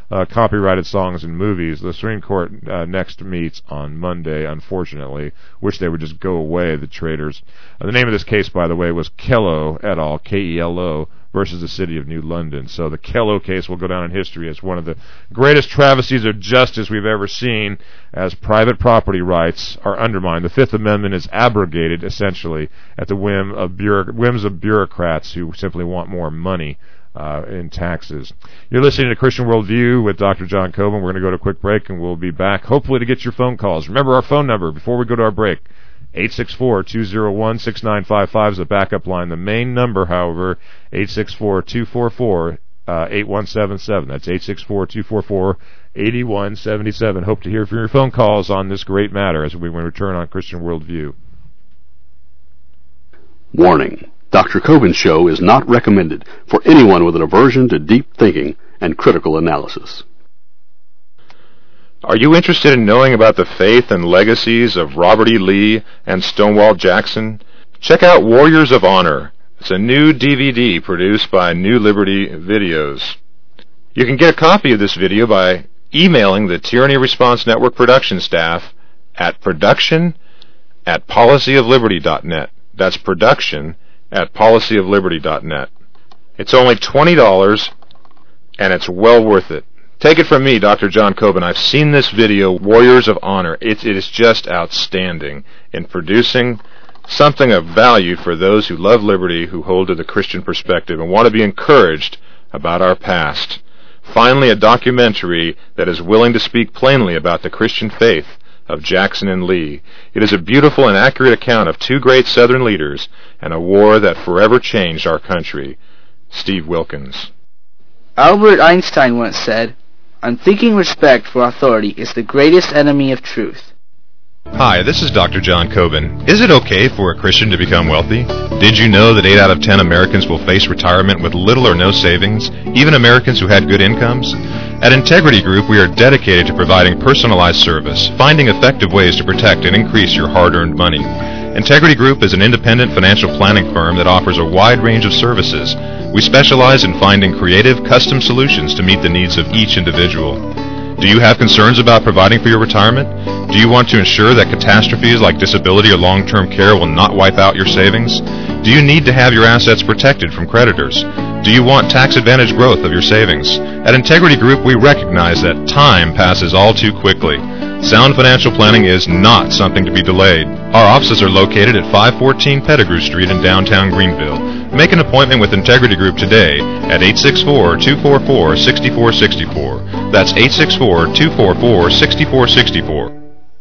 uh, copyrighted songs in movies. The Supreme Court uh, next meets on Monday, unfortunately. Wish they would just go away, the traitors. Uh, the name of this case, by the way, was Kelo et al., K E L O, versus the City of New London. So the Kelo case will go down in history as one of the greatest travesties of justice we've ever seen, as private property rights are undermined. The Fifth Amendment is abrogated, essentially, at the whim of bureauc- whims of bureaucrats who simply want more money uh, in taxes. You're listening to Christian Worldview with Doctor John Coben. We're going to go to a quick break, and we'll be back, hopefully, to get your phone calls. Remember our phone number before we go to our break. eight six four, two oh one, six nine five five is the backup line. The main number, however, eight six four, two four four, eight one seven seven. That's eight six four, two four four, eight one seven seven. Hope to hear from your phone calls on this great matter as we return on Christian Worldview. Warning. Doctor Coben's show is not recommended for anyone with an aversion to deep thinking and critical analysis. Are you interested in knowing about the faith and legacies of Robert E. Lee and Stonewall Jackson? Check out Warriors of Honor. It's a new D V D produced by New Liberty Videos. You can get a copy of this video by emailing the Tyranny Response Network production staff at production at policyofliberty dot net. That's production at policyofliberty dot net. It's only twenty dollars, and it's well worth it. Take it from me, Doctor John Coben. I've seen this video, Warriors of Honor. It, it is just outstanding in producing something of value for those who love liberty, who hold to the Christian perspective, and want to be encouraged about our past. Finally, a documentary that is willing to speak plainly about the Christian faith of Jackson and Lee. It is a beautiful and accurate account of two great Southern leaders and a war that forever changed our country. Steve Wilkins. Albert Einstein once said, "Unthinking respect for authority is the greatest enemy of truth." Hi, this is Doctor John Coben. Is it okay for a Christian to become wealthy? Did you know that eight out of ten Americans will face retirement with little or no savings, even Americans who had good incomes? At Integrity Group, we are dedicated to providing personalized service, finding effective ways to protect and increase your hard-earned money. Integrity Group is an independent financial planning firm that offers a wide range of services. We specialize in finding creative, custom solutions to meet the needs of each individual. Do you have concerns about providing for your retirement? Do you want to ensure that catastrophes like disability or long-term care will not wipe out your savings? Do you need to have your assets protected from creditors? Do you want tax-advantaged growth of your savings? At Integrity Group, we recognize that time passes all too quickly. Sound financial planning is not something to be delayed. Our offices are located at five fourteen Pettigrew Street in downtown Greenville. Make an appointment with Integrity Group today at eight six four, two four four, six four six four. That's eight six four, two four four, six four six four.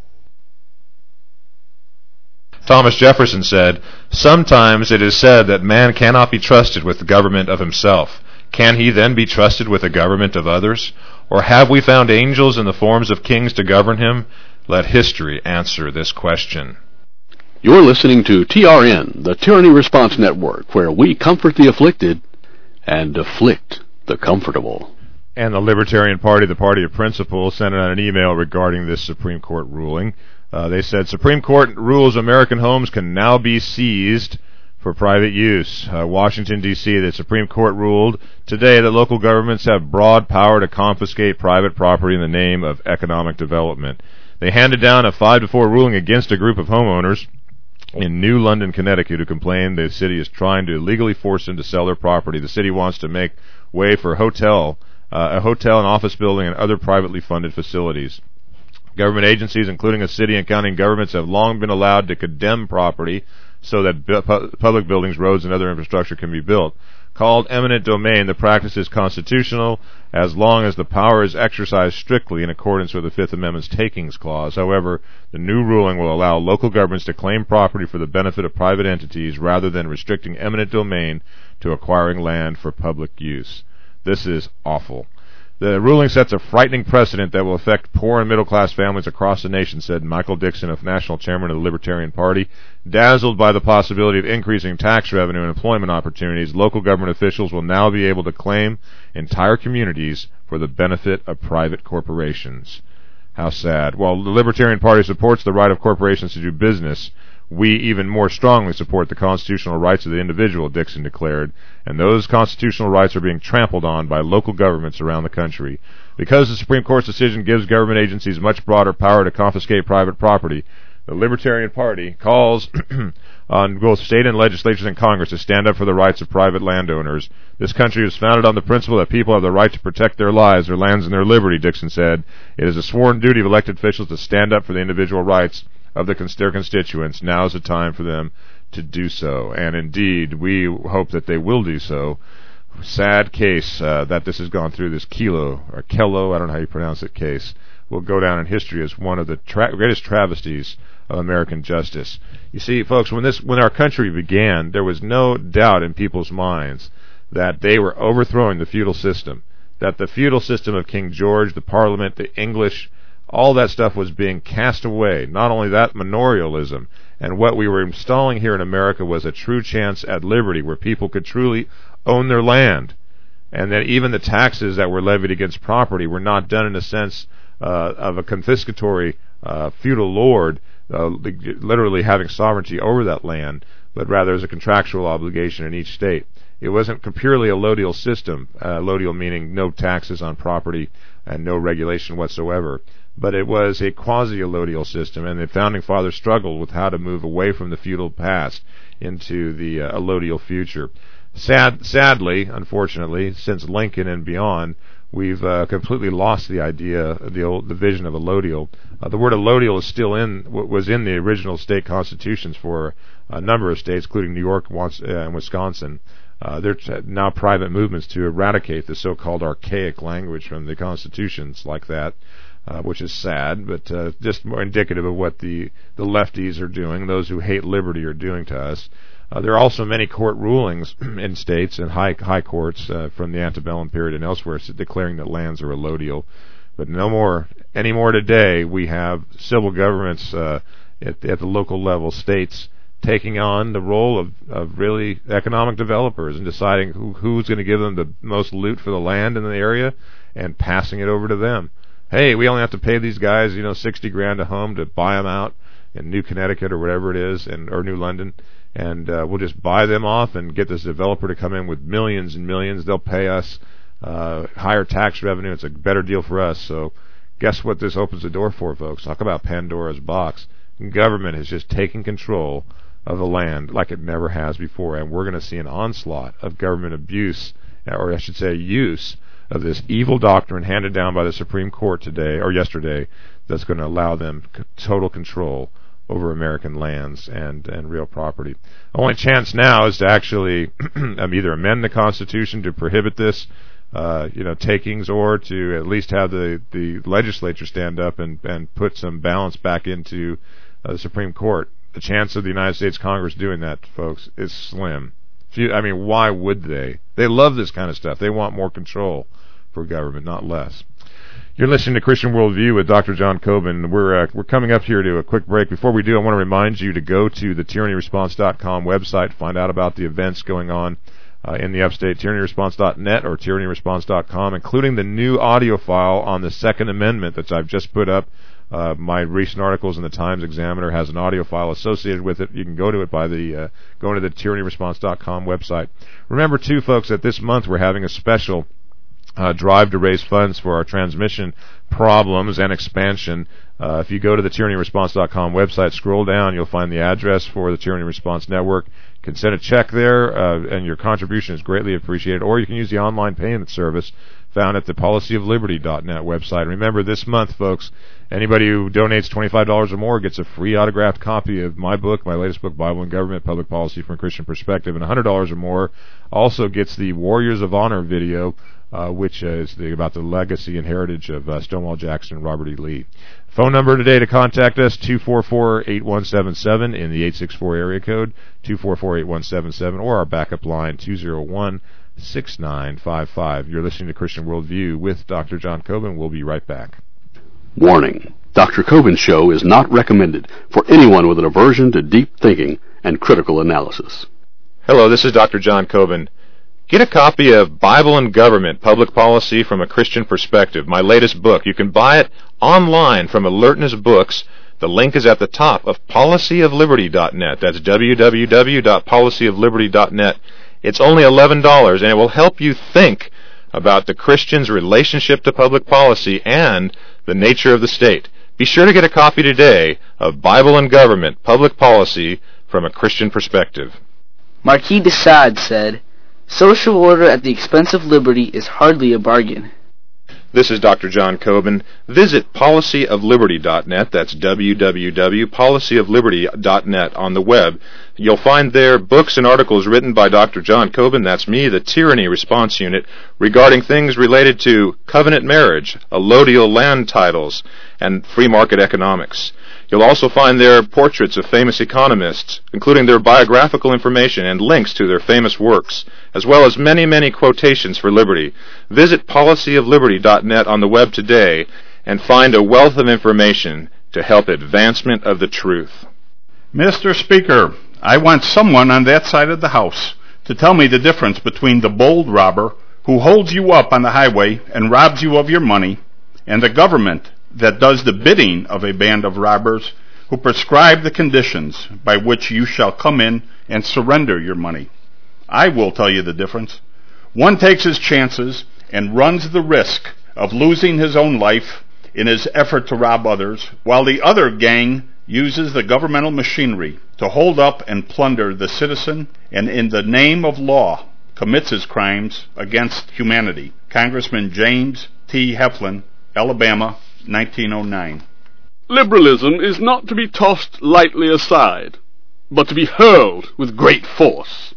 Thomas Jefferson said, "Sometimes it is said that man cannot be trusted with the government of himself. Can he then be trusted with the government of others? Or have we found angels in the forms of kings to govern him? Let history answer this question." You're listening to T R N, the Tyranny Response Network, where we comfort the afflicted and afflict the comfortable. And the Libertarian Party, the party of principle, sent out an email regarding this Supreme Court ruling. Uh, they said, Supreme Court rules American homes can now be seized for private use. Uh, Washington, D C, the Supreme Court ruled today that local governments have broad power to confiscate private property in the name of economic development. They handed down a five to four ruling against a group of homeowners in New London, Connecticut, who complained the city is trying to illegally force them to sell their property. The city wants to make way for hotel, uh, a hotel, an office building, and other privately funded facilities. Government agencies, including the city and county governments, have long been allowed to condemn property so that bu- public buildings, roads, and other infrastructure can be built. Called eminent domain, the practice is constitutional as long as the power is exercised strictly in accordance with the Fifth Amendment's takings clause. However, the new ruling will allow local governments to claim property for the benefit of private entities rather than restricting eminent domain to acquiring land for public use. This is awful. The ruling sets a frightening precedent that will affect poor and middle-class families across the nation, said Michael Dixon, a national chairman of the Libertarian Party. Dazzled by the possibility of increasing tax revenue and employment opportunities, local government officials will now be able to claim entire communities for the benefit of private corporations. How sad. While the Libertarian Party supports the right of corporations to do business, We even more strongly support the constitutional rights of the individual, Dixon declared, and those constitutional rights are being trampled on by local governments around the country. Because the Supreme Court's decision gives government agencies much broader power to confiscate private property, the Libertarian Party calls on both state and legislatures and Congress to stand up for the rights of private landowners. This country is founded on the principle that people have the right to protect their lives, their lands, and their liberty, Dixon said. It is a sworn duty of elected officials to stand up for the individual rights of the, their constituents. Now is the time for them to do so. And indeed, we hope that they will do so. Sad case uh, that this has gone through, this Kelo, or Kello, I don't know how you pronounce it, case, will go down in history as one of the tra- greatest travesties of American justice. You see, folks, when this, when our country began, there was no doubt in people's minds that they were overthrowing the feudal system, that the feudal system of King George, the Parliament, the English, all that stuff was being cast away. Not only that, manorialism. And what we were installing here in America was a true chance at liberty, where people could truly own their land. And that even the taxes that were levied against property were not done in a sense uh, of a confiscatory uh, feudal lord, uh, literally having sovereignty over that land, but rather as a contractual obligation in each state. It wasn't purely a lodial system, uh, lodial meaning no taxes on property and no regulation whatsoever, but it was a quasi-allodial system, and the Founding Fathers struggled with how to move away from the feudal past into the uh, allodial future. Sad, sadly, unfortunately, since Lincoln and beyond, we've uh, completely lost the idea, the old, the vision of allodial. Uh, the word allodial is still in, was in the original state constitutions for a number of states, including New York and Wisconsin. Uh, there are now private movements to eradicate the so-called archaic language from the constitutions like that, uh, which is sad, but uh, just more indicative of what the, the lefties are doing, those who hate liberty are doing to us. Uh, there are also many court rulings in states and high high courts uh, from the antebellum period and elsewhere declaring that lands are allodial. But no more anymore today. We have civil governments uh, at, at the local level, states, taking on the role of, of really economic developers and deciding who, who's going to give them the most loot for the land in the area and passing it over to them. Hey, we only have to pay these guys, you know, sixty grand a home to buy them out in New Connecticut or whatever it is, and or New London. And uh, we'll just buy them off and get this developer to come in with millions and millions. They'll pay us uh, higher tax revenue. It's a better deal for us. So guess what this opens the door for, folks? Talk about Pandora's box. Government is just taking control of the land like it never has before. And we're going to see an onslaught of government abuse, or I should say use, of this evil doctrine handed down by the Supreme Court today, or yesterday, that's going to allow them total control over American lands and, and real property. The only chance now is to actually either amend the Constitution to prohibit this, uh, you know, takings, or to at least have the, the legislature stand up and, and put some balance back into uh, the Supreme Court. The chance of the United States Congress doing that, folks, is slim. Few, I mean, why would they? They love this kind of stuff. They want more control for government, not less. You're listening to Christian Worldview with Doctor John Coben. We're uh, we're coming up here to a quick break. Before we do, I want to remind you to go to the tyranny response dot com website, find out about the events going on uh, in the upstate, tyranny response dot net or tyranny response dot com, including the new audio file on the Second Amendment that I've just put up. Uh, my recent articles in the Times Examiner has an audio file associated with it. You can go to it by the uh, going to the tyranny response dot com website. Remember, too, folks, that this month we're having a special Uh, drive to raise funds for our transmission problems and expansion. Uh, if you go to the tyranny response dot com website, scroll down, you'll find the address for the Tyranny Response Network. You can send a check there, uh, and your contribution is greatly appreciated. Or you can use the online payment service found at the policy of liberty dot net website. Remember, this month, folks, anybody who donates twenty-five dollars or more gets a free autographed copy of my book, my latest book, Bible and Government, Public Policy from a Christian Perspective, and one hundred dollars or more also gets the Warriors of Honor video, Uh, which uh, is the, about the legacy and heritage of uh, Stonewall Jackson and Robert E. Lee. Phone number today to contact us, two four four, eight one seven seven in the eight six four area code, two four four, eight one seven seven, or our backup line, two zero one, six nine five five. You're listening to Christian Worldview with Doctor John Coben. We'll be right back. Warning. Doctor Coben's show is not recommended for anyone with an aversion to deep thinking and critical analysis. Hello, this is Doctor John Coben. Get a copy of Bible and Government, Public Policy from a Christian Perspective, my latest book. You can buy it online from Alertness Books. The link is at the top of policy of liberty dot net. That's w w w dot policy of liberty dot net. It's only eleven dollars, and it will help you think about the Christian's relationship to public policy and the nature of the state. Be sure to get a copy today of Bible and Government, Public Policy from a Christian Perspective. Marquis de Sade said, "Social order at the expense of liberty is hardly a bargain." This is Doctor John Coben. Visit policy of liberty dot net. That's w w w dot policy of liberty dot net on the web. You'll find there books and articles written by Doctor John Coben, that's me, the Tyranny Response Unit, regarding things related to covenant marriage, allodial land titles, and free market economics. You'll also find there portraits of famous economists, including their biographical information and links to their famous works, as well as many, many quotations for liberty. Visit policy of liberty dot net on the web today and find a wealth of information to help advancement of the truth. Mister Speaker, I want someone on that side of the House to tell me the difference between the bold robber who holds you up on the highway and robs you of your money and the government that does the bidding of a band of robbers who prescribe the conditions by which you shall come in and surrender your money. I will tell you the difference. One takes his chances and runs the risk of losing his own life in his effort to rob others, while the other gang uses the governmental machinery to hold up and plunder the citizen and in the name of law commits his crimes against humanity. Congressman James T. Heflin, Alabama, nineteen oh nine. Liberalism is not to be tossed lightly aside, but to be hurled with great force.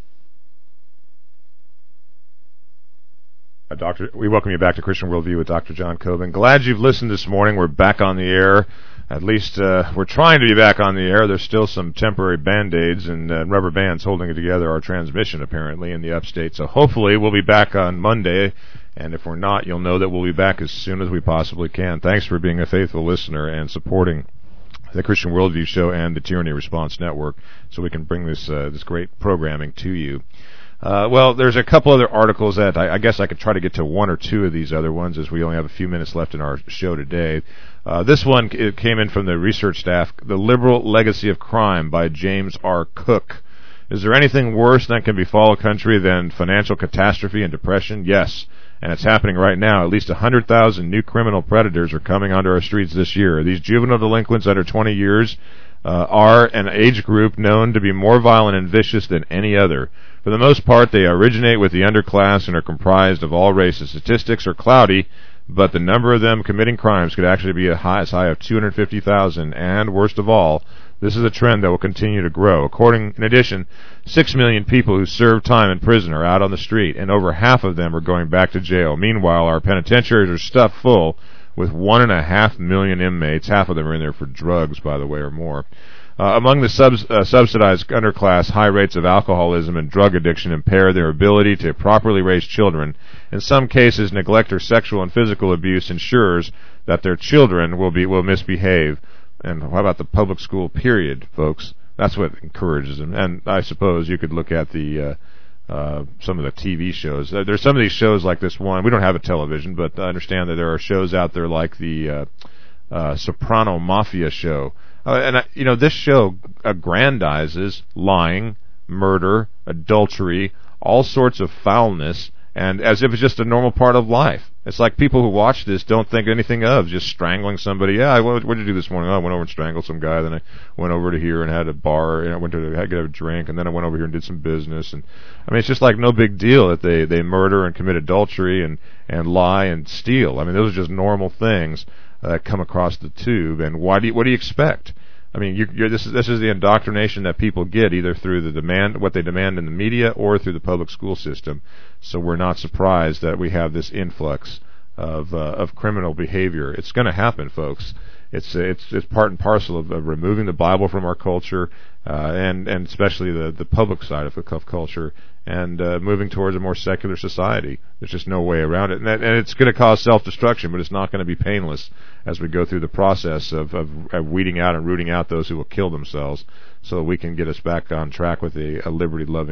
Uh, Doctor, we welcome you back to Christian Worldview with Doctor John Coben. Glad you've listened this morning. We're back on the air. At least uh, we're trying to be back on the air. There's still some temporary Band-Aids and uh, rubber bands holding it together, our transmission, apparently, in the upstate. So hopefully we'll be back on Monday. And if we're not, you'll know that we'll be back as soon as we possibly can. Thanks for being a faithful listener and supporting the Christian Worldview Show and the Tyranny Response Network so we can bring this uh, this great programming to you. Uh, well, there's a couple other articles that I, I guess I could try to get to one or two of these other ones as we only have a few minutes left in our show today. Uh, this one it came in from the research staff, The Liberal Legacy of Crime by James R. Cook. Is there anything worse that can befall a country than financial catastrophe and depression? Yes. And it's happening right now. At least one hundred thousand new criminal predators are coming onto our streets this year. These juvenile delinquents under twenty years uh, are an age group known to be more violent and vicious than any other. For the most part, they originate with the underclass and are comprised of all races. Statistics are cloudy, but the number of them committing crimes could actually be as high, as high of two hundred fifty thousand, and worst of all, this is a trend that will continue to grow. According, in addition, six million people who serve time in prison are out on the street, and over half of them are going back to jail. Meanwhile, our penitentiaries are stuffed full with one and a half million inmates. Half of them are in there for drugs, by the way, or more. Uh, among the subs, uh, subsidized underclass, high rates of alcoholism and drug addiction impair their ability to properly raise children. In some cases, neglect or sexual and physical abuse ensures that their children will be will misbehave. And how about the public school period, folks? That's what encourages them. And I suppose you could look at the uh, uh, some of the T V shows. There's some of these shows like this one. We don't have a television, but I understand that there are shows out there like the uh, uh, Soprano Mafia show. Uh, and, uh, you know, this show aggrandizes lying, murder, adultery, all sorts of foulness, and as if it's just a normal part of life. It's like people who watch this don't think anything of just strangling somebody. Yeah, I, what did you do this morning? Oh, I went over and strangled some guy. Then I went over to here and had a bar, and I went to get a drink, and then I went over here and did some business. And I mean, it's just like no big deal that they, they murder and commit adultery and, and lie and steal. I mean, those are just normal things that come across the tube. And why do you, what do you expect? I mean, you're, you're, this is this is the indoctrination that people get either through the demand, what they demand in the media, or through the public school system. So we're not surprised that we have this influx of uh, of criminal behavior. It's going to happen, folks. It's it's it's part and parcel of, of removing the Bible from our culture, uh, and and especially the the public side of the culture, and uh, moving towards a more secular society. There's just no way around it, and, that, and it's going to cause self-destruction, but it's not going to be painless as we go through the process of, of, of weeding out and rooting out those who will kill themselves, so that we can get us back on track with a, a liberty-loving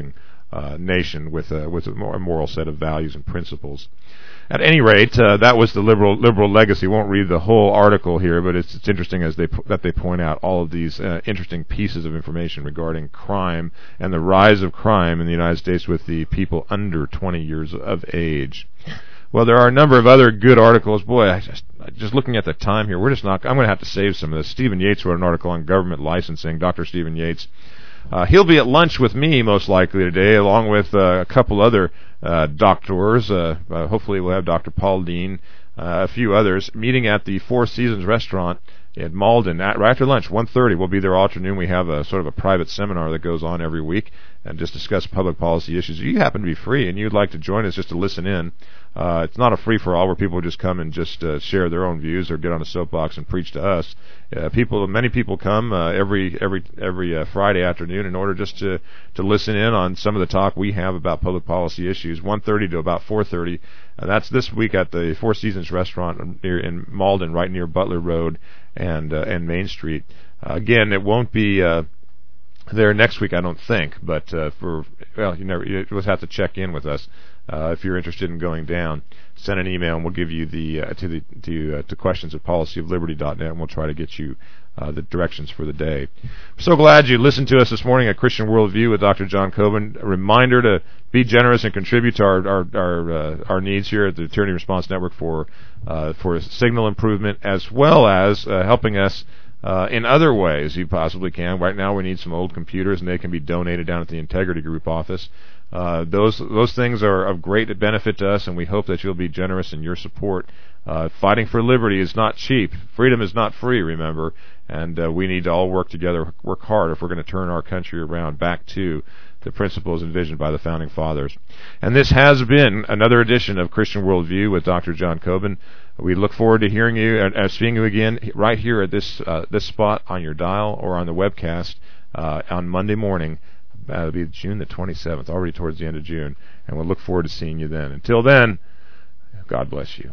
uh, nation with a, with a moral set of values and principles. At any rate, uh, that was the liberal liberal legacy. Won't read the whole article here, but it's, it's interesting as they that they point out all of these uh, interesting pieces of information regarding crime and the rise of crime in the United States with the people under twenty years of age. Well, there are a number of other good articles. Boy, I just just looking at the time here, we're just not. I'm going to have to save some of this. Stephen Yates wrote an article on government licensing. Doctor Stephen Yates. Uh, he'll be at lunch with me most likely today, along with uh, a couple other uh, doctors. Uh, uh, hopefully we'll have Doctor Paul Dean, uh, a few others, meeting at the Four Seasons restaurant in Malden. At, right after lunch, one thirty. We'll be there all afternoon. We have a sort of a private seminar that goes on every week and just discuss public policy issues. If you happen to be free and you'd like to join us just to listen in, uh, it's not a free-for-all where people just come and just uh, share their own views or get on a soapbox and preach to us. Uh, people, many people come uh, every every every uh, Friday afternoon in order just to to listen in on some of the talk we have about public policy issues. one thirty to about four thirty. Uh, that's this week at the Four Seasons restaurant near in Malden, right near Butler Road and uh, and Main Street. Uh, again, it won't be uh, there next week, I don't think. But uh, for well, you never you just have to check in with us. Uh, if you're interested in going down, send an email and we'll give you the uh, to the to uh, to questions at policy of liberty dot net, and we'll try to get you uh, the directions for the day. We're so glad you listened to us this morning at Christian Worldview with Doctor John Coben. A reminder to be generous and contribute to our our our, uh, our needs here at the Tyranny Response Network for uh, for signal improvement, as well as uh, helping us Uh, in other ways you possibly can. Right now we need some old computers, and they can be donated down at the Integrity Group office. Uh, those those things are of great benefit to us, and we hope that you'll be generous in your support. Uh, fighting for liberty is not cheap. Freedom is not free, remember, and uh, we need to all work together, work hard if we're going to turn our country around back to the principles envisioned by the Founding Fathers. And this has been another edition of Christian Worldview with Doctor John Coben. We look forward to hearing you and uh, seeing you again right here at this uh, this spot on your dial or on the webcast uh, on Monday morning. Uh, it'll be June the twenty-seventh, already towards the end of June, and we'll look forward to seeing you then. Until then, God bless you.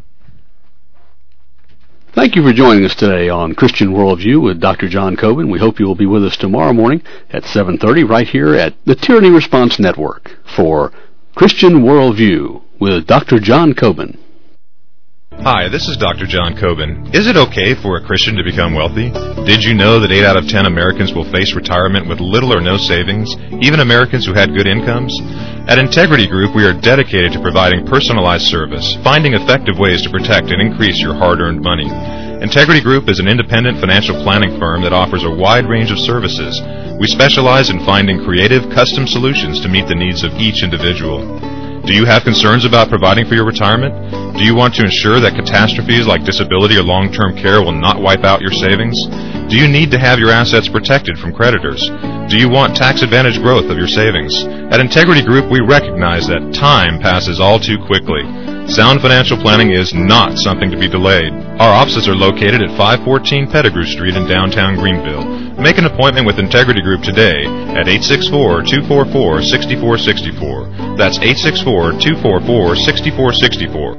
Thank you for joining us today on Christian Worldview with Doctor John Coben. We hope you will be with us tomorrow morning at seven thirty right here at the Tyranny Response Network for Christian Worldview with Doctor John Coben. Hi, this is Doctor John Coben. Is it okay for a Christian to become wealthy? Did you know that eight out of ten Americans will face retirement with little or no savings, even Americans who had good incomes? At Integrity Group, we are dedicated to providing personalized service, finding effective ways to protect and increase your hard-earned money. Integrity Group is an independent financial planning firm that offers a wide range of services. We specialize in finding creative, custom solutions to meet the needs of each individual. Do you have concerns about providing for your retirement? Do you want to ensure that catastrophes like disability or long-term care will not wipe out your savings? Do you need to have your assets protected from creditors? Do you want tax-advantaged growth of your savings? At Integrity Group, we recognize that time passes all too quickly. Sound financial planning is not something to be delayed. Our offices are located at five fourteen Pettigrew Street in downtown Greenville. Make an appointment with Integrity Group today at eight six four, two four four, six four six four. That's eight six four, two four four, six four six four.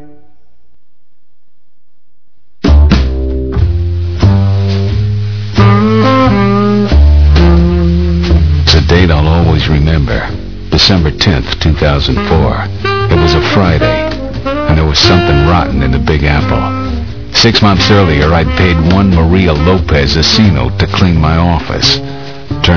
It's a date I'll always remember. December tenth, two thousand four. It was a Friday, and there was something rotten in the Big Apple. Six months earlier, I'd paid one Maria Lopez Asino to clean my office.